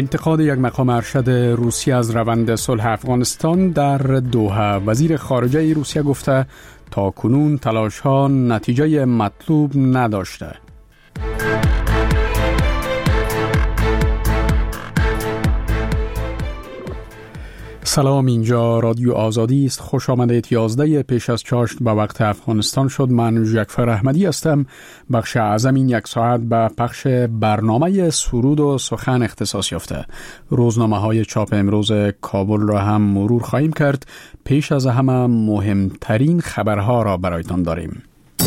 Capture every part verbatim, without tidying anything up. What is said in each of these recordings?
انتقاد یک مقام ارشد روسیه از روند صلح افغانستان در دوحه. وزیر خارجه روسیه گفته تا کنون تلاش‌ها نتیجه مطلوب نداشته. سلام، اینجا رادیو آزادی است. خوش آمدید. یازده پیش از چاشت به وقت افغانستان شد. من ژکفر احمدی هستم. بخش اعظم این یک ساعت به پخش برنامه سرود و سخن اختصاص یافته. روزنامه های چاپ امروز کابل را هم مرور خواهیم کرد. پیش از همه مهمترین خبرها را برایتان داریم.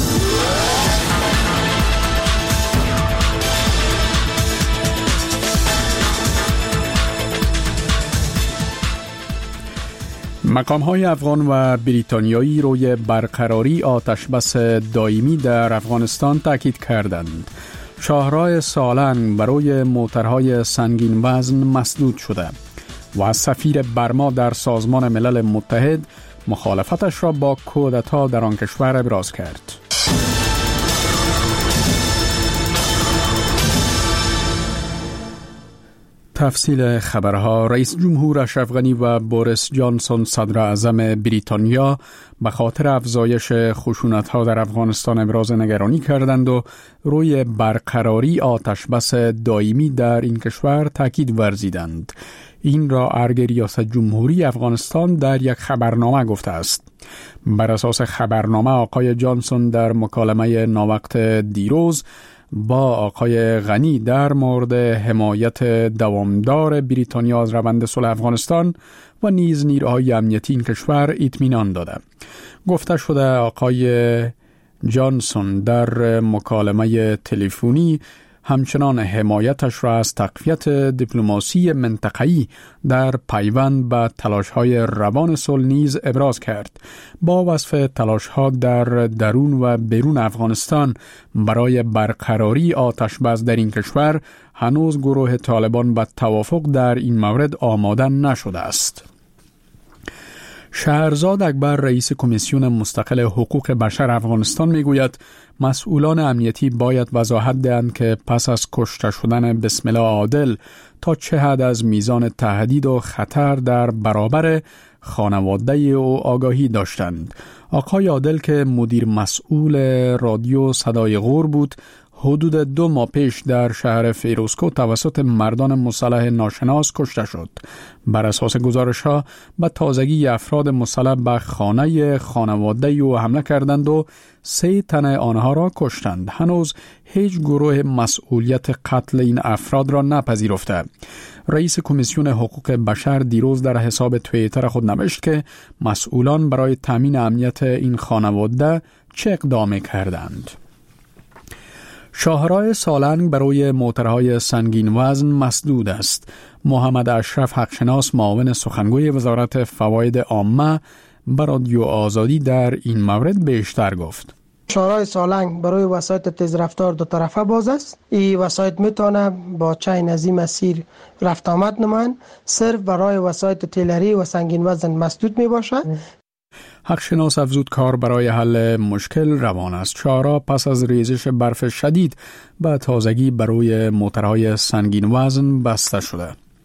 مقام‌های افغان و بریتانیایی روی برقراری آتشبس دائمی در افغانستان تاکید کردند. شاهراه سالنگ برای موترهای سنگین وزن مسدود شده و سفیر برما در سازمان ملل متحد مخالفتش را با کودتا در آن کشور ابراز کرد. تفصیل خبرها. رئیس جمهور اشرف غنی و بوریس جانسون صدر اعظم بریتانیا به خاطر افزایش خشونت‌ها در افغانستان ابراز نگرانی کردند و روی برقراری آتشبس دائمی در این کشور تاکید ورزیدند. این را ارگ ریاست جمهوری افغانستان در یک خبرنامه گفته است. بر اساس خبرنامه آقای جانسون در مکالمه ناوقت دیروز با آقای غنی در مورد حمایت دوامدار بریتانیا از روند صلح افغانستان و نیز نیروهای امنیتی این کشور اطمینان داده. گفته شده آقای جانسون در مکالمه تلفنی همچنان حمایتش را از تقویت دیپلماسی منطقه‌ای در پیوند به تلاش‌های روان صلح نیز ابراز کرد. با وصف تلاش‌ها در درون و بیرون افغانستان برای برقراری آتشبس در این کشور هنوز گروه طالبان به توافق در این مورد آماده نشده است. شهرزاد اکبر رئیس کمیسیون مستقل حقوق بشر افغانستان میگوید مسئولان امنیتی باید وضاحت دهند که پس از کشته شدن بسم الله عادل تا چه حد از میزان تهدید و خطر در برابر خانواده او آگاهی داشتند. آقای عادل که مدیر مسئول رادیو صدای غور بود، حدود دو ماه پیش در شهر فیروزکو توسط مردان مسلح ناشناس کشته شد. بر اساس گزارش‌ها به تازگی افراد مسلح به خانه خانواده او حمله کردند و سه تن آنها را کشتند. هنوز هیچ گروه مسئولیت قتل این افراد را نپذیرفته. رئیس کمیسیون حقوق بشر دیروز در حساب توییتر خود نوشت که مسئولان برای تامین امنیت این خانواده چه اقدامی کردند. شاهراه سالنگ برای موترهای سنگین وزن مسدود است. محمد اشرف حقشناس معاون سخنگوی وزارت فواید عامه به رادیو آزادی در این مورد بیشتر گفت. شاهراه سالنگ برای وسایط تیز رفتار دو طرفه باز است. این وسایط میتونه با چین از این مسیر رفت آمد نمایند. صرف برای وسایط تیلری و سنگین وزن مسدود می باشد. حقشناس افزود کار برای حل مشکل روان است. شاهراه پس از ریزش برف شدید به تازگی برای موترهای سنگین وزن بسته شده.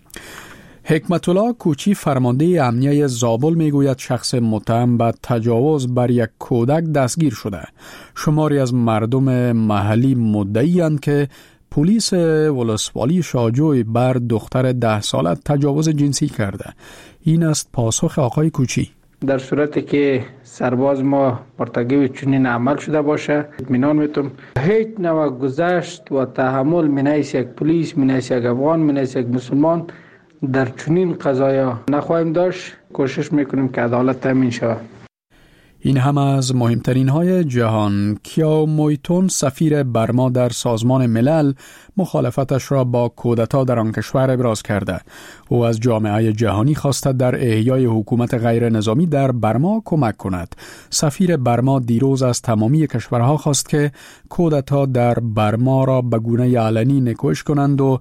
حکمت الله کوچی فرمانده امنیه زابل میگوید شخص متهم به تجاوز بر یک کودک دستگیر شده. شماری از مردم محلی مدعی‌اند که پلیس ولسوالی شاجوی بر دختر ده ساله تجاوز جنسی کرده. این است پاسخ آقای کوچی. در صورتی که سرباز ما مرتکب چنین عمل شده باشه، اطمینان میتونم هیچ نوع گذشت و تحمل منیس یک پلیس، منیس یک افغان، منیس یک مسلمان در چنین قضایا نخواهیم داشت. کوشش میکنیم که عدالت تامین شود. این هم از مهمترین های جهان. کیاو مویتون سفیر برما در سازمان ملل مخالفتش را با کودتا در آن کشور ابراز کرده. او از جامعه جهانی خواسته در احیای حکومت غیر نظامی در برما کمک کند. سفیر برما دیروز از تمامی کشورها خواست که کودتا در برما را به گونه علنی نکوش کنند و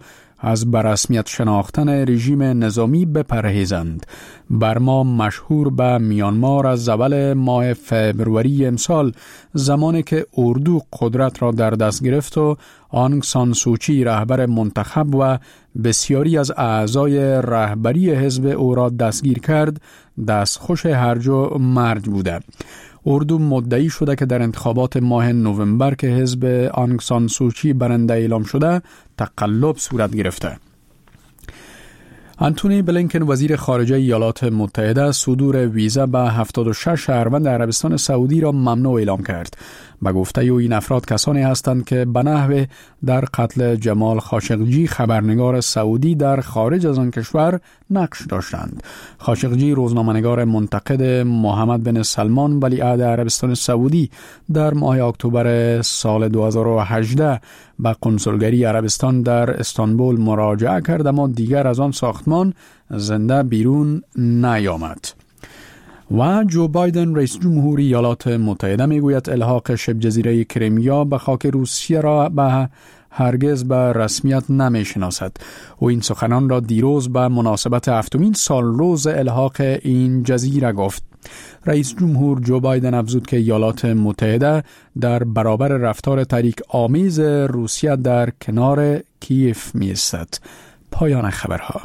از برسمیت شناختن رژیم نظامی بپرهیزند. برما مشهور به میانمار از اول ماه فبروری امسال، زمانی که اردو قدرت را در دست گرفت و آنگ سان سوچی رهبر منتخب و بسیاری از اعضای رهبری حزب او را دستگیر کرد، دستخوش هرج و مرج بوده. اردو مدعی شده که در انتخابات ماه نوامبر که حزب آنگ سان سوچی برنده اعلام شده، تقلب صورت گرفته. انتونی بلینکن وزیر خارجه ایالات متحده صدور ویزا به هفتاد و شش شهروند عربستان سعودی را ممنوع اعلام کرد. به گفته او این افراد کسانی هستند که به نحو در قتل جمال خاشقجی خبرنگار سعودی در خارج از آن کشور نقش داشتند. خاشقجی روزنامه‌نگار منتقد محمد بن سلمان ولیعهد عربستان سعودی در ماه اکتبر سال دو هزار و هجده به قنصلگری عربستان در استانبول مراجعه کرد، اما دیگر از آن ساختمان زنده بیرون نیامد. و جو بایدن رئیس جمهور ایالات متحده میگوید الحاق شبه جزیره کریمیا به خاک روسیه را به هرگز به رسمیت نمیشناسد. او این سخنان را دیروز به مناسبت هفتمین سال روز الحاق این جزیره گفت. رئیس جمهور جو بایدن افزود که ایالات متحده در برابر رفتار تحریک آمیز روسیه در کنار کیف می ایستد. پایان خبرها.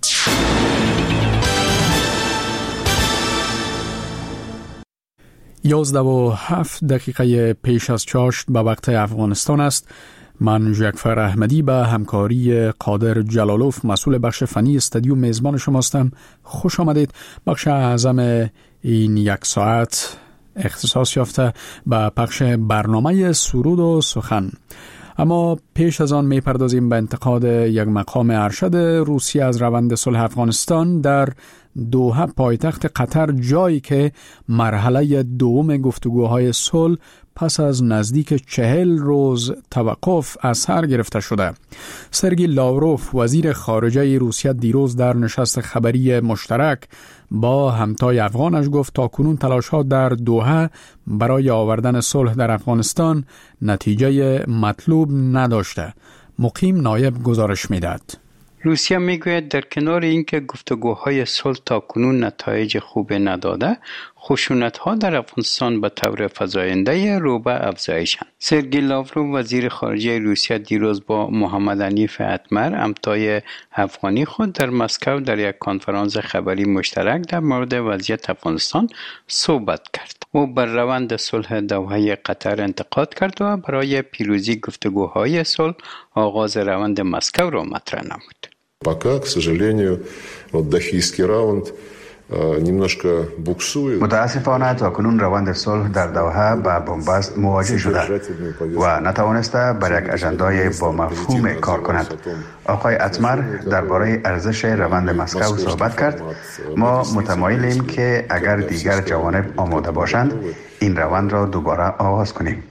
یازده و هفت دقیقه پیش از چاشت به وقت افغانستان است. من جعفر احمدی به همکاری قادر جلالوف مسئول بخش فنی استودیو میزبان شماستم. خوش آمدید. بخش اعظم این یک ساعت اختصاص یافته به پخش برنامه سرود و سخن. اما پیش از آن می پردازیم به انتقاد یک مقام ارشد روسیه از روند صلح افغانستان در دوحه پایتخت قطر، جایی که مرحله دوم گفتگوهای صلح پس از نزدیک چهل روز توقف از سر گرفته شده. سرگئی لاوروف وزیر خارجه روسیه دیروز در نشست خبری مشترک با همتای افغانش گفت تاکنون تلاش‌ها در دوحه برای آوردن صلح در افغانستان نتیجه مطلوب نداشته. مقیم نایب گزارش می‌دهد. روسیه میگوید در کنار اینکه گفتگوهای صلح تاکنون نتایج خوب نداده، خشونت‌ها در افغانستان به طور فزاینده رو به افزایشند. سرگئی لاوروف وزیر خارجه روسیه دیروز با محمد حنیف اتمر همتای افغانی خود در مسکو در یک کنفرانس خبری مشترک در مورد وضعیت افغانستان صحبت کرد. او بر روند صلح دوحه قطر انتقاد کرد و برای پیروزی گفتگوهای صلح آغاز روند مسکو را مطرح نمود. Пока, к сожалению, вот дахийский раунд немножко буксует. متاسفانه تاکنون روند صلح در دوحه با بنبست مواجه شده و نتوانسته بر یک اجندای با مفهوم کار کند. آقای اتمر درباره ارزش روند مسکو صحبت کرد. ما متمایلیم که اگر دیگر جوانب آماده باشند این روند را دوباره آغاز کنیم.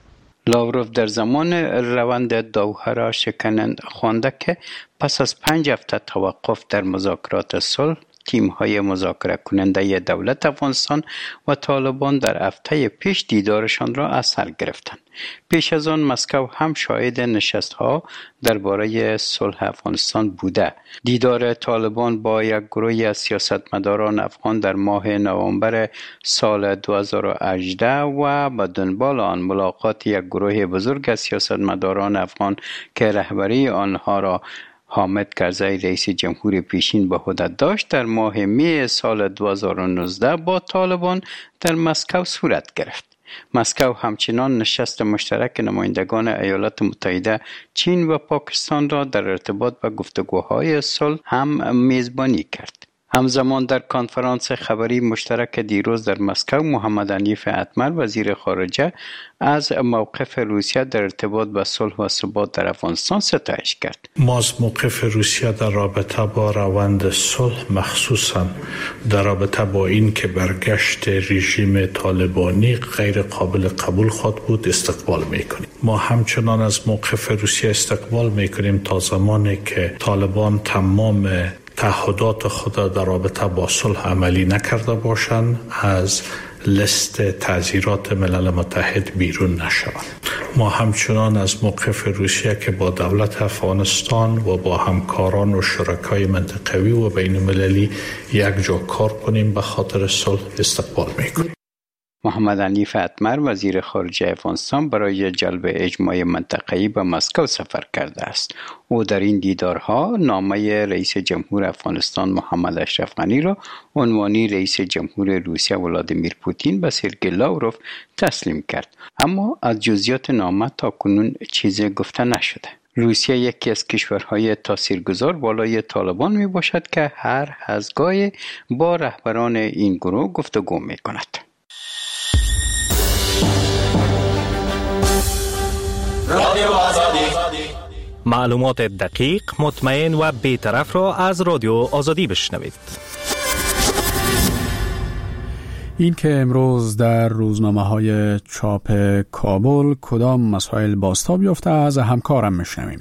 لاوروف در زمان روند دوحه را شکننده خوانده که پس از پنج هفته توقف در مذاکرات صلح، تیم‌های مذاکره کننده دولت افغانستان و طالبان در هفته پیش دیدارشان را از سر گرفتند. پیش از آن مسکو هم شاهد نشست‌ها درباره صلح افغانستان بوده. دیدار طالبان با یک گروه از سیاستمداران افغان در ماه نوامبر سال دو هزار و هجده و به دنبال آن ملاقات یک گروه بزرگ از سیاستمداران افغان که رهبری آنها را حامد کرزی رئیس جمهور پیشین به عهده داشت در ماه می سال دو هزار و نوزده با طالبان در مسکو صورت گرفت. مسکو همچنان نشست مشترک نمایندگان ایالات متحده، چین و پاکستان را در ارتباط با گفتگوهای صلح هم میزبانی کرد. همزمان در کنفرانس خبری مشترک دیروز در مسکو، محمد حنیف اتمر وزیر خارجه از موقف روسیه در ارتباط با صلح و ثبات در افغانستان ستایش کرد. ما از موقف روسیه در رابطه با روند صلح، مخصوصا در رابطه با این که برگشت رژیم طالبانی غیر قابل قبول خود بود استقبال میکنیم. ما همچنان از موقف روسیه استقبال میکنیم تا زمانی که طالبان تمام تعهدات خود در رابطه با صلح عملی نکرده باشند از لیست تعزیرات ملل متحد بیرون نشوند. ما همچنان از موقف روسیه که با دولت افغانستان و با همکاران و شرکای منطقوی و بین المللی یک جا کار کنیم به خاطر صلح استقبال میکنیم. محمد حنیف اتمر وزیر خارجه افغانستان برای جلب اجماع منطقه‌ای به مسکو سفر کرده است. او در این دیدارها نامه رئیس جمهور افغانستان محمد اشرف غنی را عنوانی رئیس جمهور روسیه ولادیمیر پوتین به سرگئی لاوروف تسلیم کرد، اما از جزئیات نامه تاکنون چیزی گفته نشده. روسیه یکی از کشورهای تاثیرگذار بالای طالبان می باشد که هر هزگاهی با رهبران این گروه گفتگو می کند. رادیو آزادی، معلومات دقیق، مطمئن و بی‌طرف را از رادیو آزادی بشنوید. این که امروز در روزنامه‌های چاپ کابل کدام مسائل بازتاب یافته از همکارم میشنویم.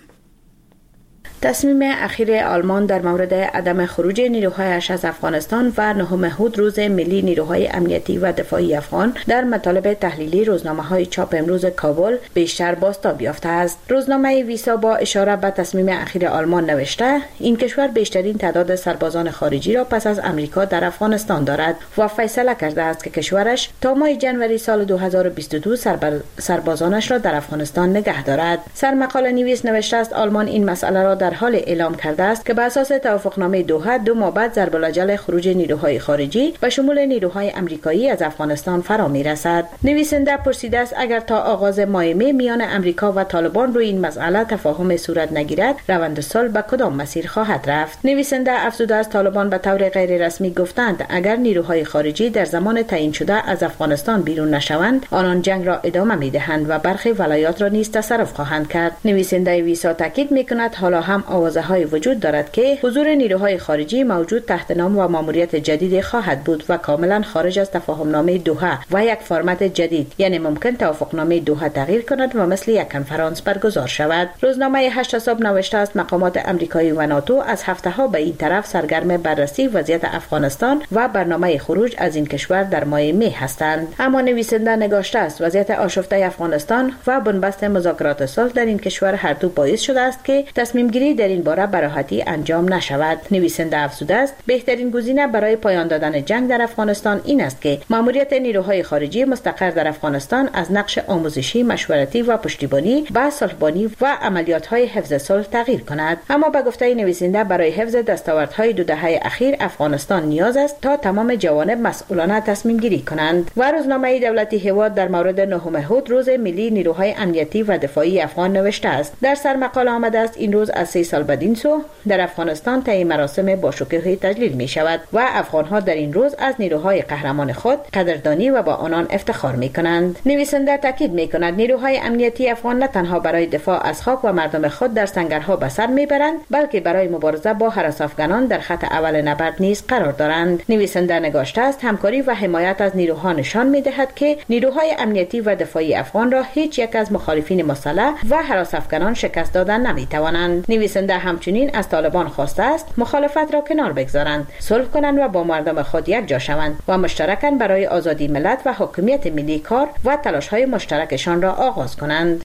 تصمیم اخیر آلمان در مورد عدم خروج نیروهایش از افغانستان و نهم هود روز ملی نیروهای امنیتی و دفاعی افغان در مطالب تحلیلی روزنامه‌های چاپ امروز کابل بیشتر بازتاب یافته است. روزنامه ویسا با اشاره به تصمیم اخیر آلمان نوشته این کشور بیشترین تعداد سربازان خارجی را پس از امریکا در افغانستان دارد و فیصله کرده است که کشورش تا ماه ژانویه سال دو هزار و بیست و دو سربازانش را در افغانستان نگه دارد. سرمقاله نویس نوشته است آلمان این مسئله را در حال اعلام کرده است که بر اساس توافقنامه دوحه دو ماه بعد ضرب الاجل خروج نیروهای خارجی و شمول نیروهای آمریکایی از افغانستان فرا میرسد. نویسنده پرسیده است اگر تا آغاز ماه می میان امریکا و طالبان روی این مسئله تفاهم صورت نگیرد روند صلح به کدام مسیر خواهد رفت. نویسنده افزوده است طالبان به طور غیر رسمی گفتند اگر نیروهای خارجی در زمان تعیین شده از افغانستان بیرون نشوند آنان جنگ را ادامه میدهند و برخی ولایات را نیز تصرف خواهند کرد. نویسنده ویسا تاکید میکند حالا هم آوازه‌های وجود دارد که حضور نیروهای خارجی موجود تحت نام و ماموریت جدید خواهد بود و کاملا خارج از تفاهمنامه دوحه و یک فرمت جدید، یعنی ممکن توافقنامه دوحه تغییر کند و مثل یک کنفرانس برگزار شود. روزنامه هشت صبح نوشته است مقامات آمریکایی و ناتو از هفته‌ها به این طرف سرگرم بررسی وضعیت افغانستان و برنامه خروج از این کشور در ماه می هستند. اما نویسنده نگاشته است وضعیت آشفته افغانستان و بنبست مذاکرات صلح در این کشور هر دو باعث شده است که تصمیم گیری در این باره به راحتی انجام نشود. نویسنده افزوده است بهترین گزینه برای پایان دادن جنگ در افغانستان این است که ماموریت نیروهای خارجی مستقر در افغانستان از نقش آموزشی، مشورتی و پشتیبانی به صلحبانی و عملیات‌های حفظ صلح تغییر کند. اما به گفته نویسنده برای حفظ دستاوردهای دو دهه اخیر افغانستان نیاز است تا تمام جوانب مسئولانه تصمیم گیری کنند. و روزنامه دولتی هواد در مورد نهم هود روز ملی نیروهای امنیتی و دفاعی افغان نوشته است در سرمقاله آمده است این روز از سه سال بدین سو در افغانستان طی مراسم باشکوه تجلیل می شود و افغانها در این روز از نیروهای قهرمان خود قدردانی و با آنان افتخار می کنند. نویسنده تاکید می کند نیروهای امنیتی افغان نه تنها برای دفاع از خاک و مردم خود در سنگرها به سر می برند بلکه برای مبارزه با هراس افغانان در خط اول نبرد نیز قرار دارند. نویسنده نگاشته است همکاری و حمایت از نیروها نشان می دهد که نیروهای امنیتی و دفاعی افغان را هیچ یک از مخالفین مسلح و هراس افغانان شکست دادن نمی توانند. نویسنده همچنین از طالبان خواسته است مخالفت را کنار بگذارند، صلح کنند و با مردم خود یک جا شوند و مشترکاً برای آزادی ملت و حاکمیت ملی کار و تلاش‌های مشترکشان را آغاز کنند.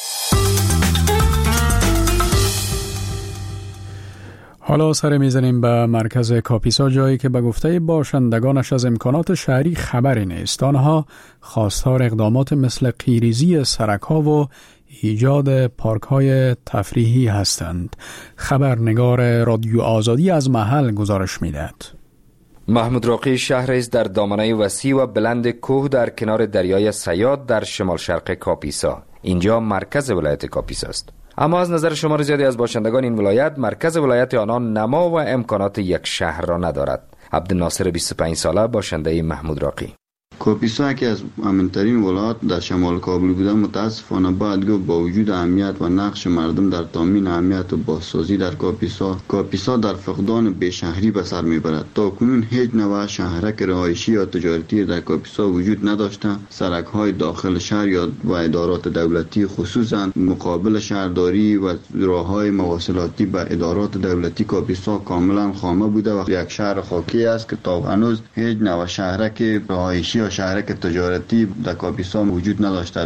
حالا سر میزنیم به مرکز کاپیسا، جایی که به گفته باشندگانش از امکانات شهری خبری نیست. آنها خواستار اقدامات مثل قیریزی سرک‌ها و ایجاد پارک‌های تفریحی هستند. خبرنگار رادیو آزادی از محل گزارش می‌دهد. محمود راقی شهری است در دامنه وسیع و بلند کوه در کنار دریای سیاد در شمال شرق کاپیسا. اینجا مرکز ولایت کاپیسا است. اما از نظر شمار زیادی از باشندگان این ولایت مرکز ولایت آنان نما و امکانات یک شهر را ندارد. عبدالناصر بیست و پنج ساله باشنده محمود راقی: کاپیسا که از امن‌ترین ولایات در شمال کابل بوده متاسفانه باید گفت با وجود اهمیت و نقش مردم در تامین اهمیت و بازسازی در کاپیسا کاپیسا در فقدان بشهری به سر میبرد. تا کنون هیچ نوع شهرک رهایشی یا تجارتی در کاپیسا وجود نداشته. سرک‌های داخل شهر یا و ادارات دولتی خصوصا مقابل شهرداری و راه‌های مواصلاتی به ادارات دولتی کاپیسا کاملا خامه بوده و یک شهر خاکی است که تا هنوز هیچ نوع شهرک رهایشی شهرک تجارتی در کاپیسا وجود نداشتد.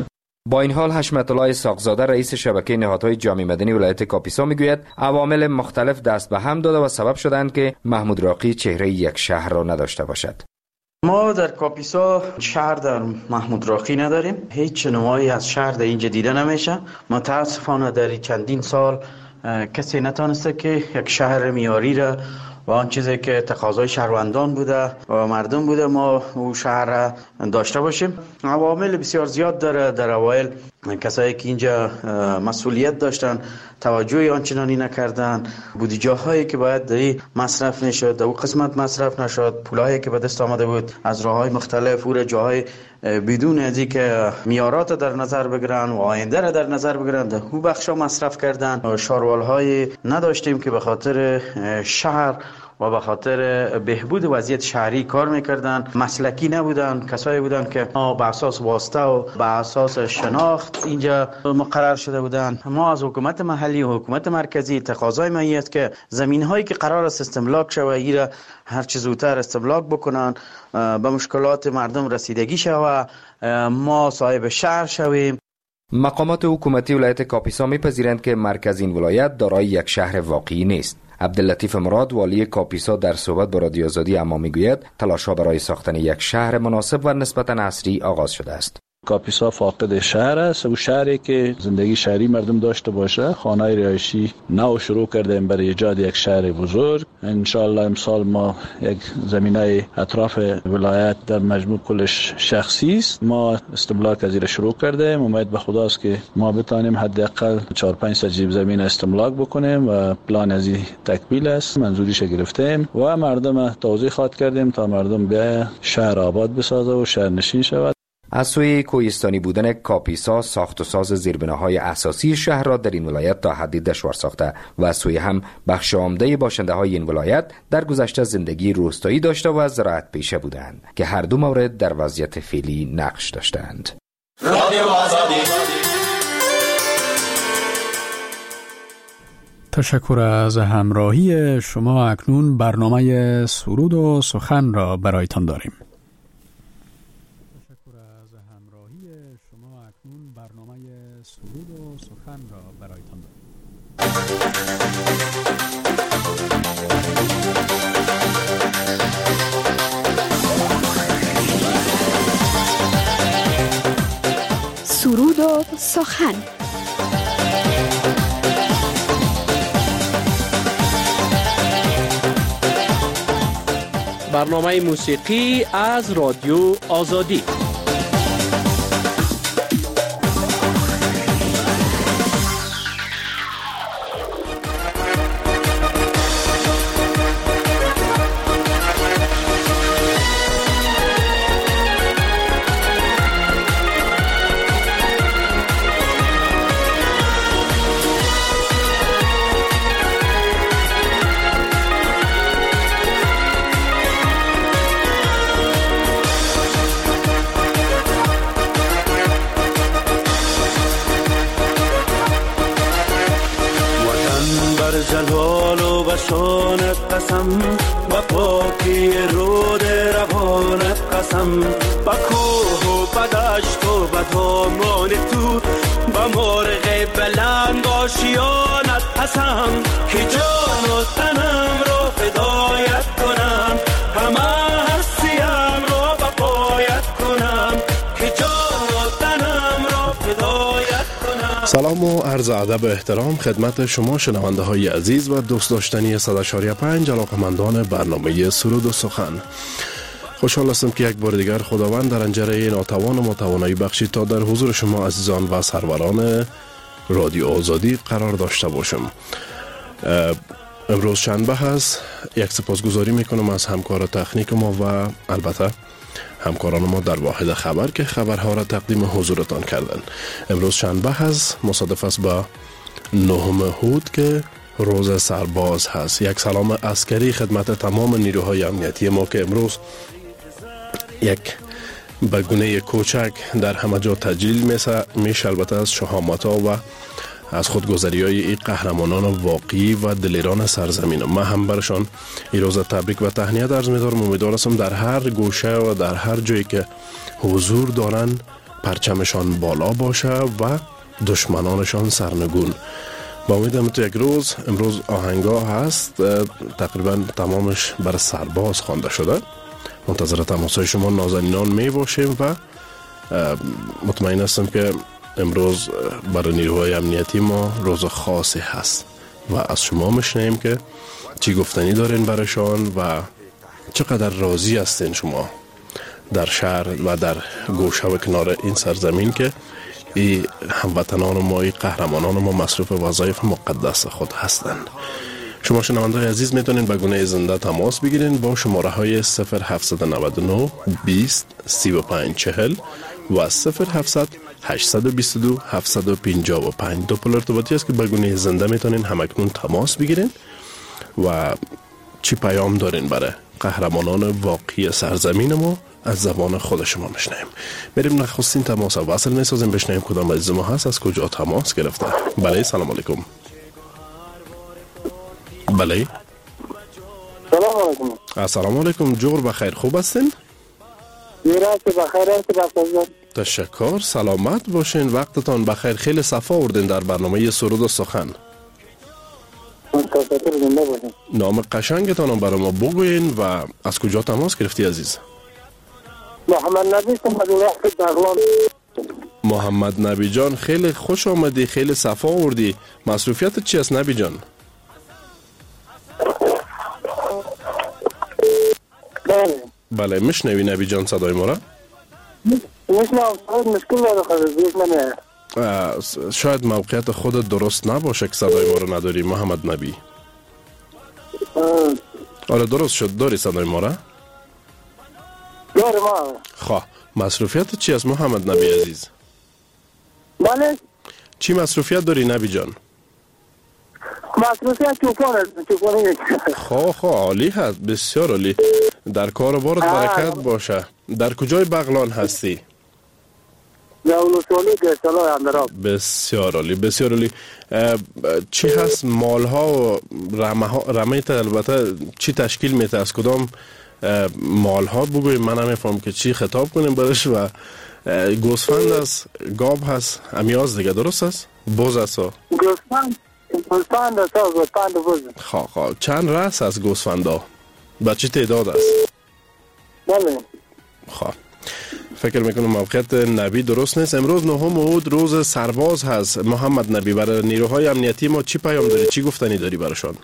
با این حال حشمت الله ساقزاده رئیس شبکه نهادهای جامعه مدنی ولایت کاپیسا میگوید عوامل مختلف دست به هم داده و سبب شدند که محمود راقی چهره یک شهر را نداشته باشد. ما در کاپیسا شهر در محمود راقی نداریم، هیچ نمایی از شهر در اینجا دیده نمیشه. متاسفانه در چندین سال کسی نتونسته که یک شهر معیاری را و آن چیزی که تقاضای شهروندان بوده و مردم بوده ما او شهر را داشته باشیم. عوامل بسیار زیاد داره. در اوایل کسایی که اینجا مسئولیت داشتن توجه آنچنانی نکردن، بودجه هایی که باید دایی مصرف نشد در او قسمت مصرف نشد، پولایی که به دست آمده بود از راههای مختلف او را جاهای بدون از اینکه معیارات در نظر بگیرن و آینده را در نظر بگیرن در او بخشا مصرف کردن. شاروال های نداشتیم که به خاطر شهر و به خاطر بهبود وضعیت شهری کار میکردن، مسلکی نبودن، کسایی بودن که به اساس واسطه و به اساس شناخت اینجا مقرر شده بودن. ما از حکومت محلی و حکومت مرکزی تقاضای می است که زمین هایی که قرار است استملاک شوه ایرا هر چه زودتر استملاک بکنن، به مشکلات مردم رسیدگی شوه، ما صاحب شهر شویم. مقامات حکومتی ولایت کاپیسا میپذیرند که مرکز این ولایت دارای یک شهر واقعی نیست. عبداللطیف مراد والی کاپیسا در صحبت با رادیو آزادی اما میگوید تلاش‌ها برای ساختن یک شهر مناسب و نسبتاً عصری آغاز شده است. کاپیسا فاقد شهر است. او شهری که زندگی شهری مردم داشته باشه. خانه رهایشی نو شروع کردیم برای ایجاد یک شهر بزرگ. ان شاء الله امسال ما یک زمینه اطراف ولایت در مجموع کلش شخصی است. ما استملاک از این شروع کردیم. امید به خداست که ما بتانیم حداقل چهار پنج سجیب زمین استملاک بکنیم و پلان از این تکمیل است. منظوریش گرفتیم و مردم توضیحات کردیم تا مردم به شهر آباد بسازه و شهر نشین شود. از سوی کوهستانی بودن کاپیسا ساخت و ساز زیربناهای اساسی شهر را در این ولایت تا حدی دشوار ساخته و از سوی هم بخش عمده باشنده های این ولایت در گذشته زندگی روستایی داشته و زراعت پیشه بودند که هر دو مورد در وضعیت فعلی نقش داشتند. رادیو آزادی. تشکر از همراهی شما. اکنون برنامه سرود و سخن را برایتان داریم. برنامه سرود و سخن را برایتان داریم. سرود و سخن. برنامه موسیقی از رادیو آزادی. جلال و بشانت قسم، با پاکی رود روانت قسم، با کوه و با دشت و با دامان تو، با مرغ بلند آشیانت قسم، که جان و تنم را فدایت کنم، همه هستیم را با پایت کنم، که جان و تنم را فدایت کنم. سلام و عرض ادب و احترام خدمت شما شنونده های عزیز و دوست داشتنی صد و چهار پنج علاقمندان برنامه سرود و سخن. خوشحال هستم که یک بار دیگر خداوند در انجره ناتوان و متوانایی بخشید تا در حضور شما عزیزان و سروران رادیو آزادی قرار داشته باشم. امروز شنبه هست. یک سپاسگزاری میکنم از همکار تکنیک ما و البته همکاران ما در واحد خبر که خبرها را تقدیم حضورتان کردن. امروز شنبه هست، مصادف است با نهم هود که روز سرباز هست. یک سلام عسکری خدمت تمام نیروهای امنیتی ما که امروز یک بگونه کوچک در همه جا تجلیل میشه، البته از شهامت‌ها و از خودگذری های این قهرمانان واقعی و دلیران سرزمین. من هم برشان این روز تبریک و تهنیت عرض می‌دارم. امیدوارم در هر گوشه و در هر جایی که حضور دارن پرچمشان بالا باشه و دشمنانشان سرنگون. با امیدم تو یک روز امروز آهنگا هست، تقریبا تمامش بر سرباز خوانده شده. منتظر تماسای شما نازنینان می باشیم و مطمئن هستم که امروز برای نیروهای امنیتی ما روز خاصی هست و از شما میشنیم که چی گفتنی دارین برایشان و چقدر راضی هستین شما در شهر و در گوشه و کنار این سرزمین که این هموطنان ما، این قهرمانان ما مصروف وظایف مقدس خود هستند. شما شنونده‌های عزیز میتونین به گونه زنده تماس بگیرین با شماره های صفر هفت نه نه بیست سی و پنج چهل و صفر هفت هشت دو دو هفت پنج پنج. دو پل ارتباطی است که به گونه زنده میتونین همکنون تماس بگیرین و چی پیام دارین برای قهرمانان واقعی سرزمین ما از زبان خود شما میشنیم. بریم نخستین تماس و وصل میسازیم، بشنیم کدام عزیز ما هست، از کجا تماس گرفته. بله سلام علیکم. بله سلام علیکم. السلام علیکم. جور بخیر، خوب هستین؟ میراث بخیر است بخیر. تشکر، سلامت باشین، وقتتان بخیر. خیلی صفا آوردین در برنامه سرود و سخن. نام قشنگتان برای ما بگوین و از کجا تماس گرفتی عزیز؟ محمد نبی بغلان. محمد نبی جان خیلی خوش آمدی، خیلی صفا آوردی. مصروفیت چی است نبی جان؟ بله بله میشنوی نبی جان صدای ما را؟ میشنوم. مشکل نداره. شاید موقعیت خودت درست نباشه که صدای ما رو نداری محمد نبی. آره درست شد، داری صدای ما را؟ داره ما. خواه مصروفیت چی است محمد نبی عزیز؟ بله چی مصروفیت داری نبی جان؟ مصروفیت چوپان است. چوپانی خواه خواه عالی هست، بسیار عالی. در کار و بارت برکت باشه. در کجای بغلان هستی؟ دولسولی گشتالای اندراب. بسیار عالی بسیار عالی. چی هست مال ها و رمه ها رمه البته چی تشکیل میته؟ از کدام مال ها بگویم؟ من نمیفهم که چی خطاب کنیم برش. و گوسفند است، گاب هست، امیاز دیگه درست است؟ بوز است؟ گوسفند گوسفند است، گوسفند بوز. خواه خواه چند رأس از گوسفند ها؟ با چی تعداد است؟ بله خواه فکر میکنم موقعیت نبی درست نیست. امروز نهم اود روز سرباز هست. محمد نبی برای نیروهای امنیتی ما چی پیام داری؟ چی گفتنی داری براشان؟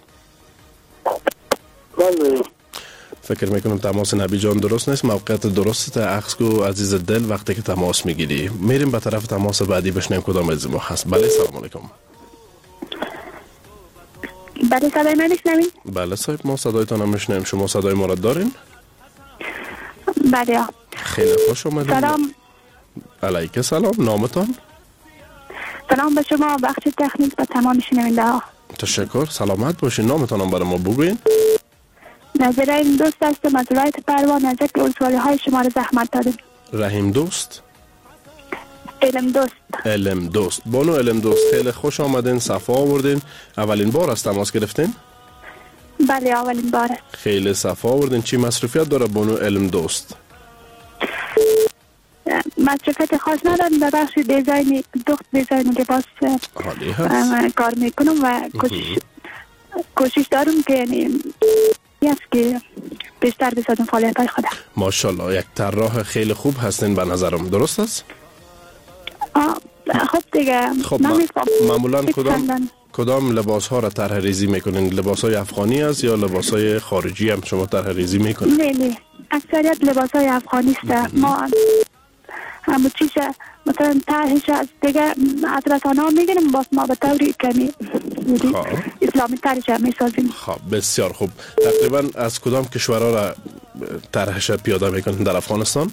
بله فکر میکنم تماس نبی جان درست نیست. موقعیت درست اخذ کو عزیز دل وقتی که تماس میگیری. میریم به طرف تماس بعدی بشنیم کدام عزیز ما هست. بله سلام علیکم. بله صدای من میشنوین؟ بله صاحب ما صدایتان هم میشنویم. شما صدای ما را دارین؟ بله خیلی خوش اومدین. سلام. علیک سلام. نامتان؟ سلام به شما، بخش تکنیک و تمام شنونده ها. تشکر، سلامت باشین. نامتان هم برای ما بگوین. نظر این دوست هستم از ولایت پروان، از یک ولسوالی های شما را زحمت دادیم. رحیم دوست؟ علم دوست. علم دوست. بانو علم دوست خیلی خوش آمدین، صفا آوردین. اولین بار از تماس گرفتین؟ بله اولین بار. خیلی صفا آوردین. چی مصروفیت داره بانو علم دوست؟ مصروفیت خاص ندارم، در بخش دیزاین دخت دیزاین لباس کار میکنم و کوشش کوشش دارم که یعنی است که بیشتر بسازم فعالیت های خودم. ماشاءالله یک طراح خیلی خوب هستین به نظرم، درست است؟ خب دیگه خب معمولا کدام کدام لباس ها را طرح ریزی میکنین؟ لباس های افغانی است یا لباس های خارجی هم شما طرح ریزی میکنین؟ نه نه اکثریت لباس های افغانی است. ما همون چیز مثلا طرحش از دیگه از رسانه ها میگیریم، باز ما به طوری کمی اسلامی طرحش میسازیم. خب بسیار خوب. تقریبا از کدام کشورها را طرحش پیاده میکنین در افغانستان؟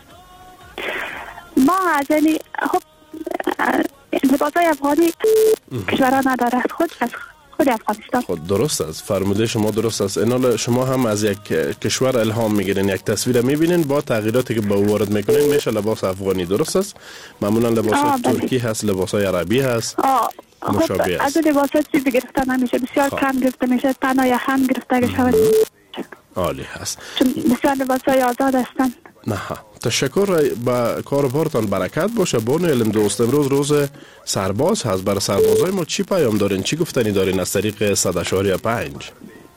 ما از یعنی خب لباس های افغانی کشورها نداره، خود از خود افغانستان. خود درست است، فرموده شما درست است. اینال شما هم از یک کشور الهام میگیرین، یک تصویر میبینین با تغییراتی که با او وارد میکنین میشه لباس افغانی، درست است؟ معمولا لباس های ترکی هست، لباس های عربی هست، مشابه است. از لباس های چیزی گرفته نمیشه، بسیار خواه. کم گرفته میشه، تنها هم گرفته شود. عالی هست، چون بسیار لباس های آزاد هستن. نه تشکر. با کار بارتان برکت باشه. بانو علم دوست، امروز روز سرباز هست. برای سربازای ما چی پیام دارین، چی گفتنی دارین از طریق صد اشاریه پنج؟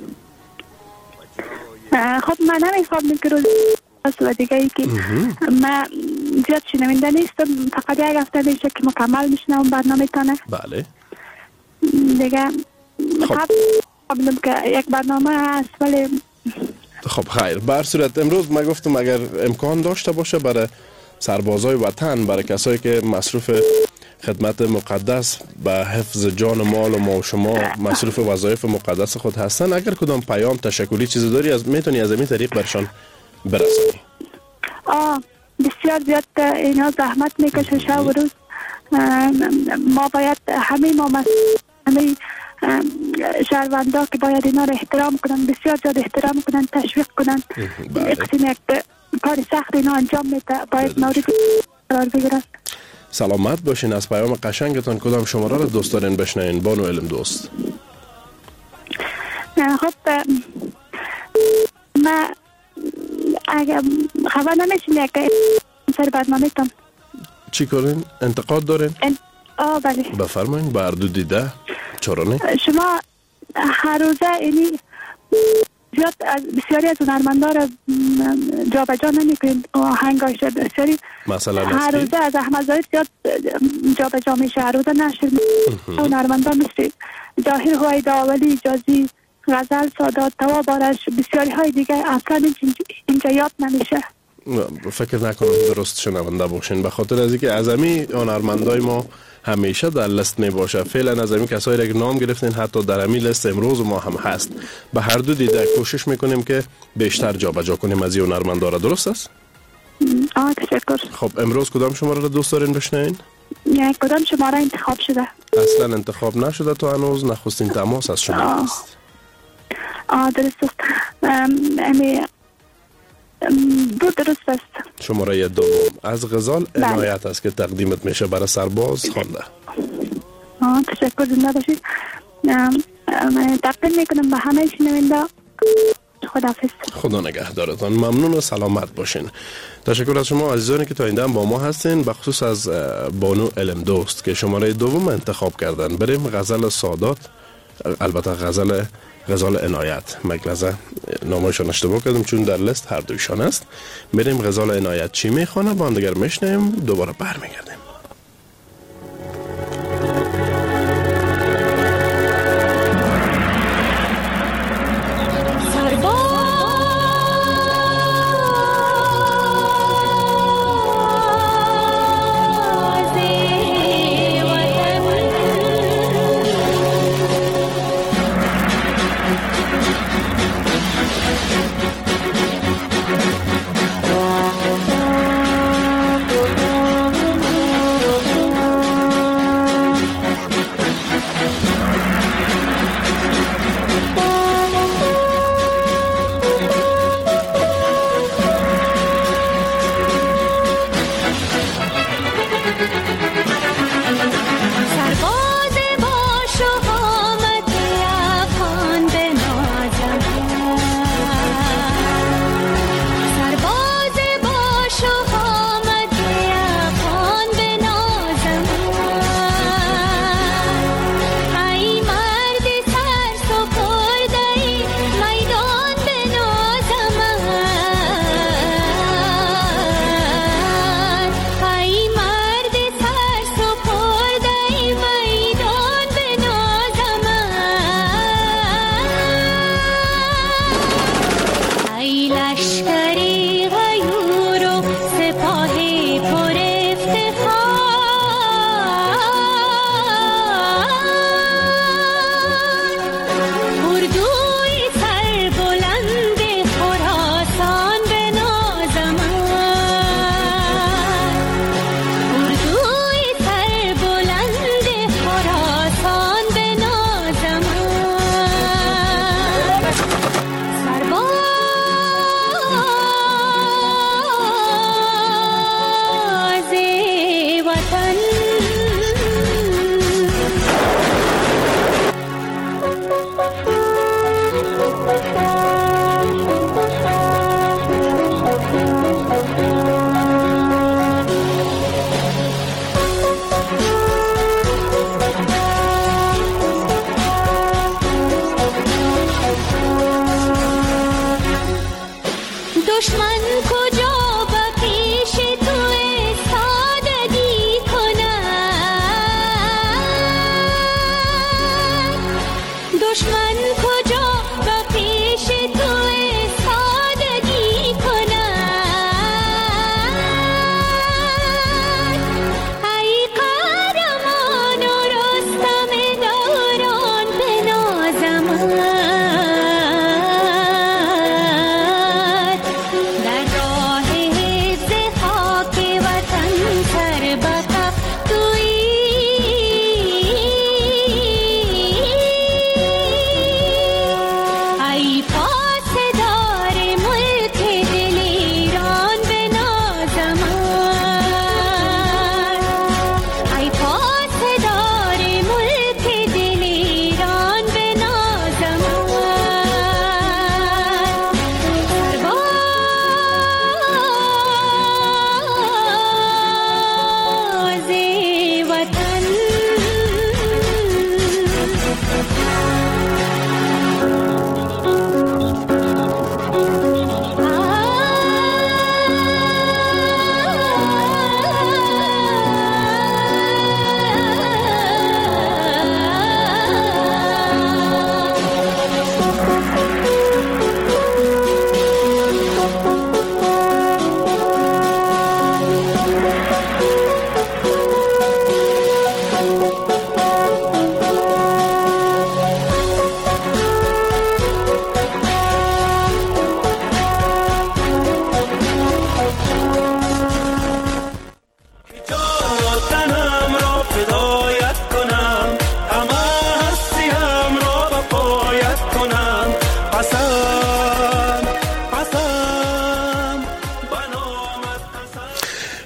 خب من نمیخوام که روز و دیگه ای که من زیاد شنونده نیستم، فقط یک هفته میشه که مکمل میشنم برنامه تانه. بله دیگه خب بودم که یک برنامه هست ولی خب خیر. بر صورت امروز من گفتم اگر امکان داشته باشه برای سربازای وطن، برای کسایی که مصروف خدمت مقدس به حفظ جان و مال و ما و شما مصروف وظایف مقدس خود هستن، اگر کدام پیام تشکری چیزی داری از میتونی از این طریق برشان برسانی. آه بسیار زیاد اینا زحمت میکشه شب و روز. ما باید همه ما همه شهروندا که باید اینا رو احترام کنن، بسیار زیاد احترام کنن، تشویق کنن. اقسیم یک کار سخت اینا انجام میده، باید مورد قرار بگیرن. سلامت باشین. از پیام قشنگتان کدام شماره رو دوست دارین بشنوین بانو علم دوست؟ خب ما اگر خبر نمیشین که سر برنامه تان چی کنین؟ انتقاد دارین؟ ان... آه بله بفرمایین. بردو دیده چرا شما هر روزه اینی زیاد بسیاری از هنرمندا رو جا به جا نمیکنید آهنگاش بسیاری مثلا هر روزه از احمد زاهد زیاد جا به جا میشه، هر روزه نشر هنرمندا مثل جاهر هوای داولی، جازی، غزل، سادات، توا بارش، بسیاری های دیگه اصلا اینجا یاد نمیشه. فکر نکنم درست شنونده باشین، به خاطر از اینکه اعظمی هنرمندای ما همیشه در لیست می باشه. فعلا از این کسایی را که نام گرفتین حتی در همین لیست امروز ما هم هست. به هر دو دیده کوشش میکنیم که بیشتر جابجا کنیم از این هنرمندا را. درست است؟ آه تشکر. خب امروز کدام شماره را دوست دارین بشنوین؟ یک کدام شماره انتخاب شده؟ اصلا انتخاب نشده تا هنوز. نخستین تماس از شما آه. است. آه درست است. امی دو درست است. شماره دوم از غزال عنایت است که تقدیمت میشه برای سرباز خوانده. آه تشکر. زنده باشید. من تقدیم میکنم به همه شنونده. خداحافظ. خدا نگهدارتان. ممنون و سلامت باشین. تشکر از شما عزیزانی که تا اینجا با ما هستین، به خصوص از بانو علم دوست که شماره دوم انتخاب کردن. بریم غزل سادات، البته غزل غزال عنایت، مگلزه نامایشان اشتباه کردم چون در لیست هر دویشان است. بریم غزال عنایت چی میخوانه با هم دیگر میشنیم، دوباره برمیگردیم.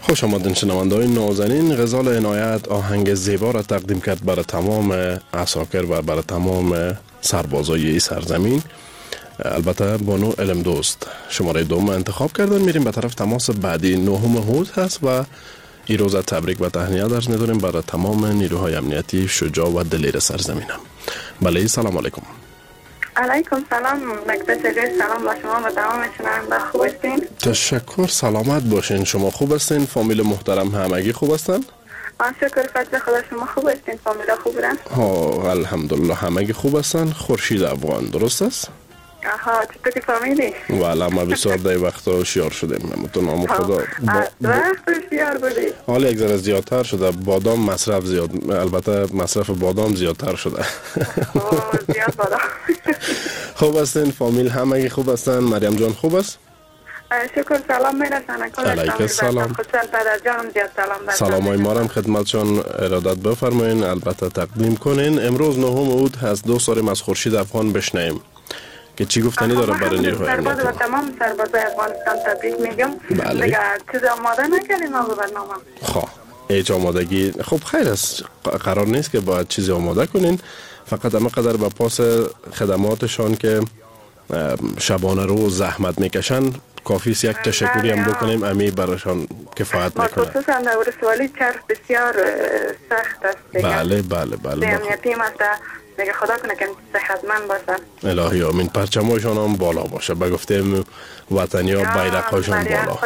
خوش آمدین شنونده‌های نازنین. غزال عنایت آهنگ زیبا را تقدیم کرد برای تمام عساکر و برای تمام سربازای این سرزمین. البته بانو علم دوست شماره دوم انتخاب کردن. میریم به طرف تماس بعدی. نهم هود هست و این روز تبریک و تهنیت درس می‌داریم برای تمام نیروهای امنیتی شجاع و دلیر سرزمینم. بله، سلام علیکم. علیکم سلام. مکتب سلام با شما و تمام شنوندگان. خوب هستین؟ تشکر، سلامت باشین. شما خوب هستین؟ فامیل محترم همگی خوب هستن؟ آن شکر فضل خدا. شما خوب هستین؟ فامیل خوب هستن؟ ها الحمدلله همگی خوب هستن. خورشید افغان درست است؟ آها چطور که فهمیدی؟ والا ما بسیار دی وقتا هوشیار شدیم. تو نام خدا با... وقت هوشیار بودی. حالا یک ذره زیادتر شده. بادام مصرف زیاد، البته مصرف بادام زیادتر شده. زیاد بادام. خوب هستین؟ فامیل همگی خوب هستن؟ مریم جان خوب است؟ شکر سلام میرسن. علیک سلام. خودشان پدر جانم زیاد سلام برسن. سلامای ما هم خدمتشان ارادت بفرمایین. البته تقدیم کنین. امروز نهم اود هست. دو سالیم از خورشید افغان بشنیم که چی گفتنی داره برای نیروهای امنیتی. و تمام سربازای افغانستان تبریک میگم. بله. دیگه چیز آماده نکردیم ما برنامه. خب هیچ آمادگی خب خیر است. قرار نیست که باید چیزی آماده کنین. فقط اما قدر به پاس خدماتشان که شبانه رو زحمت میکشن کافی است یک تشکری هم بکنیم. امی برایشان کفایت میکنه. ما خصوصا در ورسوالی چرخ بسیار سخت است. بله بله بله. امنیتی مثلا دیگه خدا کنه که صحتمند باشن. الهی آمین. پرچمایشان هم بالا باشه. به گفته وطنی ها بیرق‌هاشان بالا.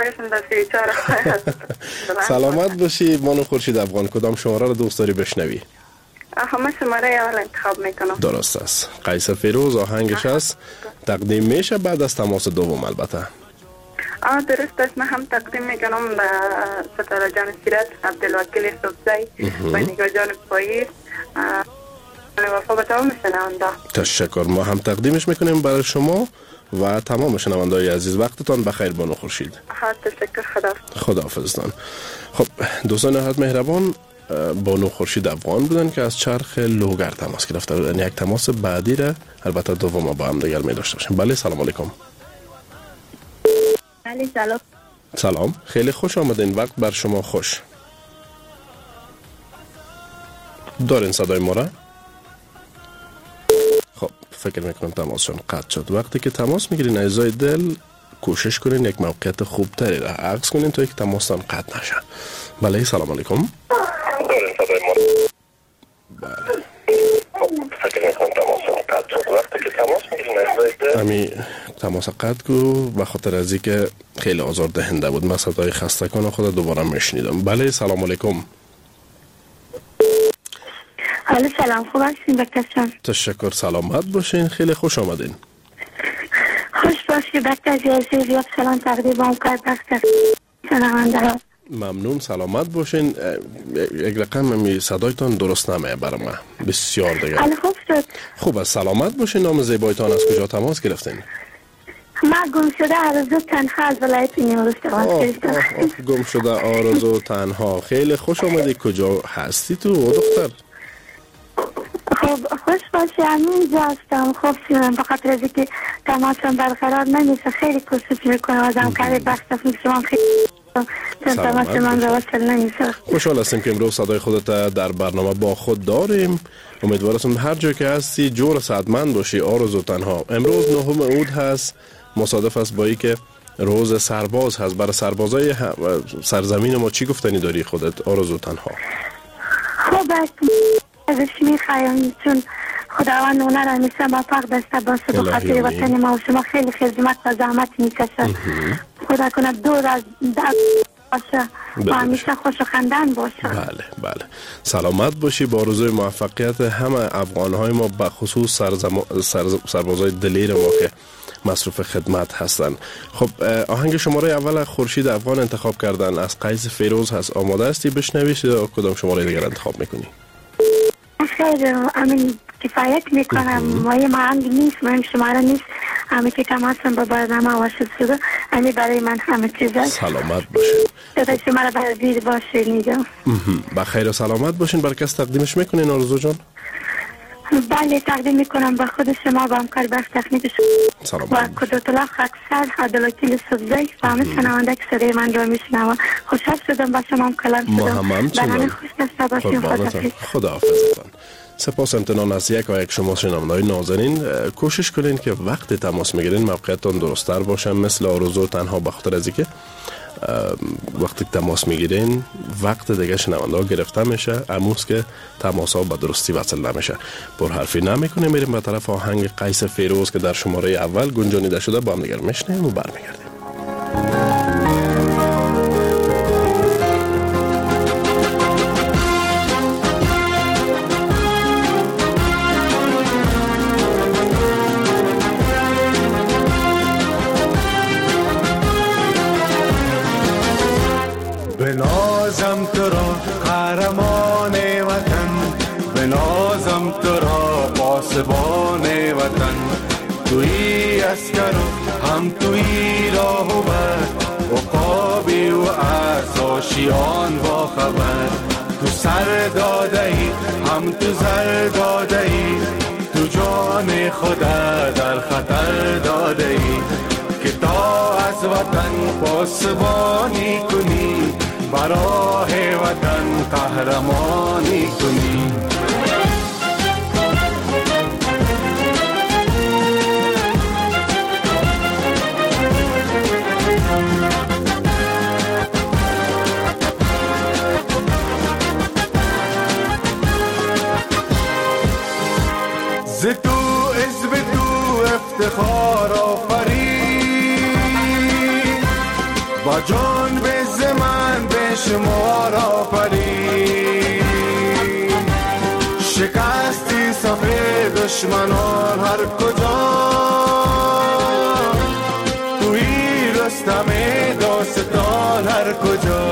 سلامت باشی بانو خورشید افغان. کدام شماره رو دوست داری بشنوی؟ همه شماره اول انتخاب میکنم. درست است. قیصر فیروز آهنگش است. تقدیم میشه بعد از تماس دوم البته. آه درست است. من هم تقدیم میکنم به ستاره جان سیرت، عبدالوکیل صبزی و نگاه جان پاییز وفا به تمام شنونده. تشکر. ما هم تقدیمش میکنیم برای شما و تمام شنونده‌های عزیز. وقتتان بخیر بانو خورشید. ها تشکر. خدا خداحافظتان. خب دوستان نهایت مهربان، بانو خورشید افغان بودن که از چرخ لوگر تماس گرفته بودن. یک تماس بعدی را البته دوم با هم دیگر می داشته باشیم. بله سلام علیکم. بله سلام. سلام. خیلی خوش آمدین. وقت بر شما خوش. دارین صدای ما را؟ خب فکر میکنم تماسشون قطع شد. وقتی که تماس میگیرین عزیزای دل کوشش کنین یک موقعیت خوب تری را عکس کنین تا یک تماستان قطع نشه. بله سلام علیکم. دارین صدای ما؟ بله. فکر میکنم تماسشون قطع شد. وقتی که تماس میگیرین عزیزای دل امی تماس قطع کو به خاطر از اینکه خیلی آزار دهنده بود. من صدای خستگان خود دوباره میشنیدم. بله سلام علیکم. حالا سلام. خوب هستین بکتشان؟ تشکر. سلامت باشین. خیلی خوش آمدین. خوش باشی بکتش. از زیاد سلام تقریبا کرد بکتش شنونده ها. ممنون. سلامت باشین. یک رقم می صدایتان درست نمیه برای من. بسیار دیگه. حالا خوب شد. خوب است. سلامت باشین. نام زیبایتان از کجا تماس گرفتین؟ ما گم شده آرزو تنها از ولایت نیمروز تماس گرفتم. گم شده آرزو تنها. خیلی خوش آمدی. کجا هستی تو دختر؟ خب خوش باشه. همینجا هستم. خب فقط رزی که تماسم برقرار نمیشه. خیلی کوشش میکنم از همکاری بخشت میشم. خیلی چون تماس من رو وصل نمیشه. خوشحال هستیم که امروز صدای خودت در برنامه با خود داریم. امیدوارم هر جا که هستی جور سعادتمند باشی. آرزو تنها. امروز نهم اود هست. مصادف است با ای که روز سرباز هست. برای سربازای سرزمین ما چی گفتنی داری خودت آرزو تنها؟ خب ازش میخوایم چون خداوند اونه را همیشه با پاک دسته باشه. به خاطر وطن ما و شما خیلی خدمت و زحمت میکشه. خدا کنه دور از درد باشه و همیشه خوش و خندان باشه. بله بله. سلامت باشی. با آرزوی موفقیت همه افغانهای ما به خصوص سرزم... سر... سربازای دلیر ما که مصروف خدمت هستن. خب آهنگ شماره اول خورشید افغان انتخاب کردن از قیس فیروز هست. آماده هستی بشنویش یا کدام شماره دیگر انتخاب میکنی؟ خیر امین کفایت میکنم. مایه مهنگ نیست. مهم شماره نیست. همه که تماسم با برنامه واسط شده. همین برای من همه چیزه. سلامت باشین. صدای شما را بردید باشین اینجا. بخیر و سلامت باشین. برای کس تقدیمش میکنین آرزو جان؟ بله تقدیم میکنم به خود شما و همکار بخش تکنیک شما و قدرت الله خاکسر عبدالوکیل سبزی و همه شنونده که صدای من را میشنوند. خوشحال شدم با شما هم کلام شدم. ما هم همچنان. خوش داشته باشیم. خداحافظ. خداحافظتان. سپاس امتنان از یک و یک شما شنونده‌های نازنین. کوشش کنین که وقت تماس میگیرین موقعیتتان درست‌تر باشه، مثل آرزو تنها به خاطر از اینکه وقتی تماس میگیرین وقت دیگه شنونده ها گرفته میشه، اموز که تماس ها به درستی وصل نمیشه. پر حرفی نمیکنیم، میریم به طرف آهنگ قیس فیروز که در شماره اول گنجانیده شده با هم دیگر میشنیم و برمیگردیم. بنازم تو را قهرمان وطن، بنازم تو را پاسبان وطن، توی اسکر و هم توی راه و بر، عقابی و عصاشیان با خبر، تو سر داده ای هم تو زر داده ای، تو جان خدا در خطر داده ای، که تا از وطن پاسبانی کنی، برای وطن قهرمانی کنی. ز تو عزب تو افتخار آفری، با جان به زمان به شمار آفری، شکستی صفه دشمنان هر کجا، توی رستم داستان هر کجا،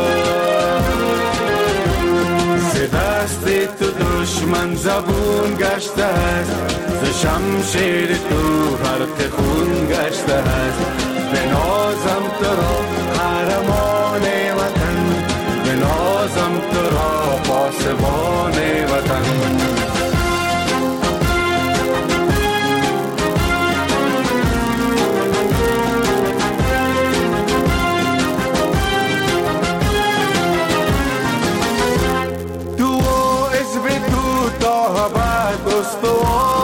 ز دست تو دشمن زبون گشته است، ز شمشیر تو حرق خون گشته است. بنازم تو را قهرمان وطن، بنازم تو را پاسبان وطن. تو عزب تو تا ابد استوار،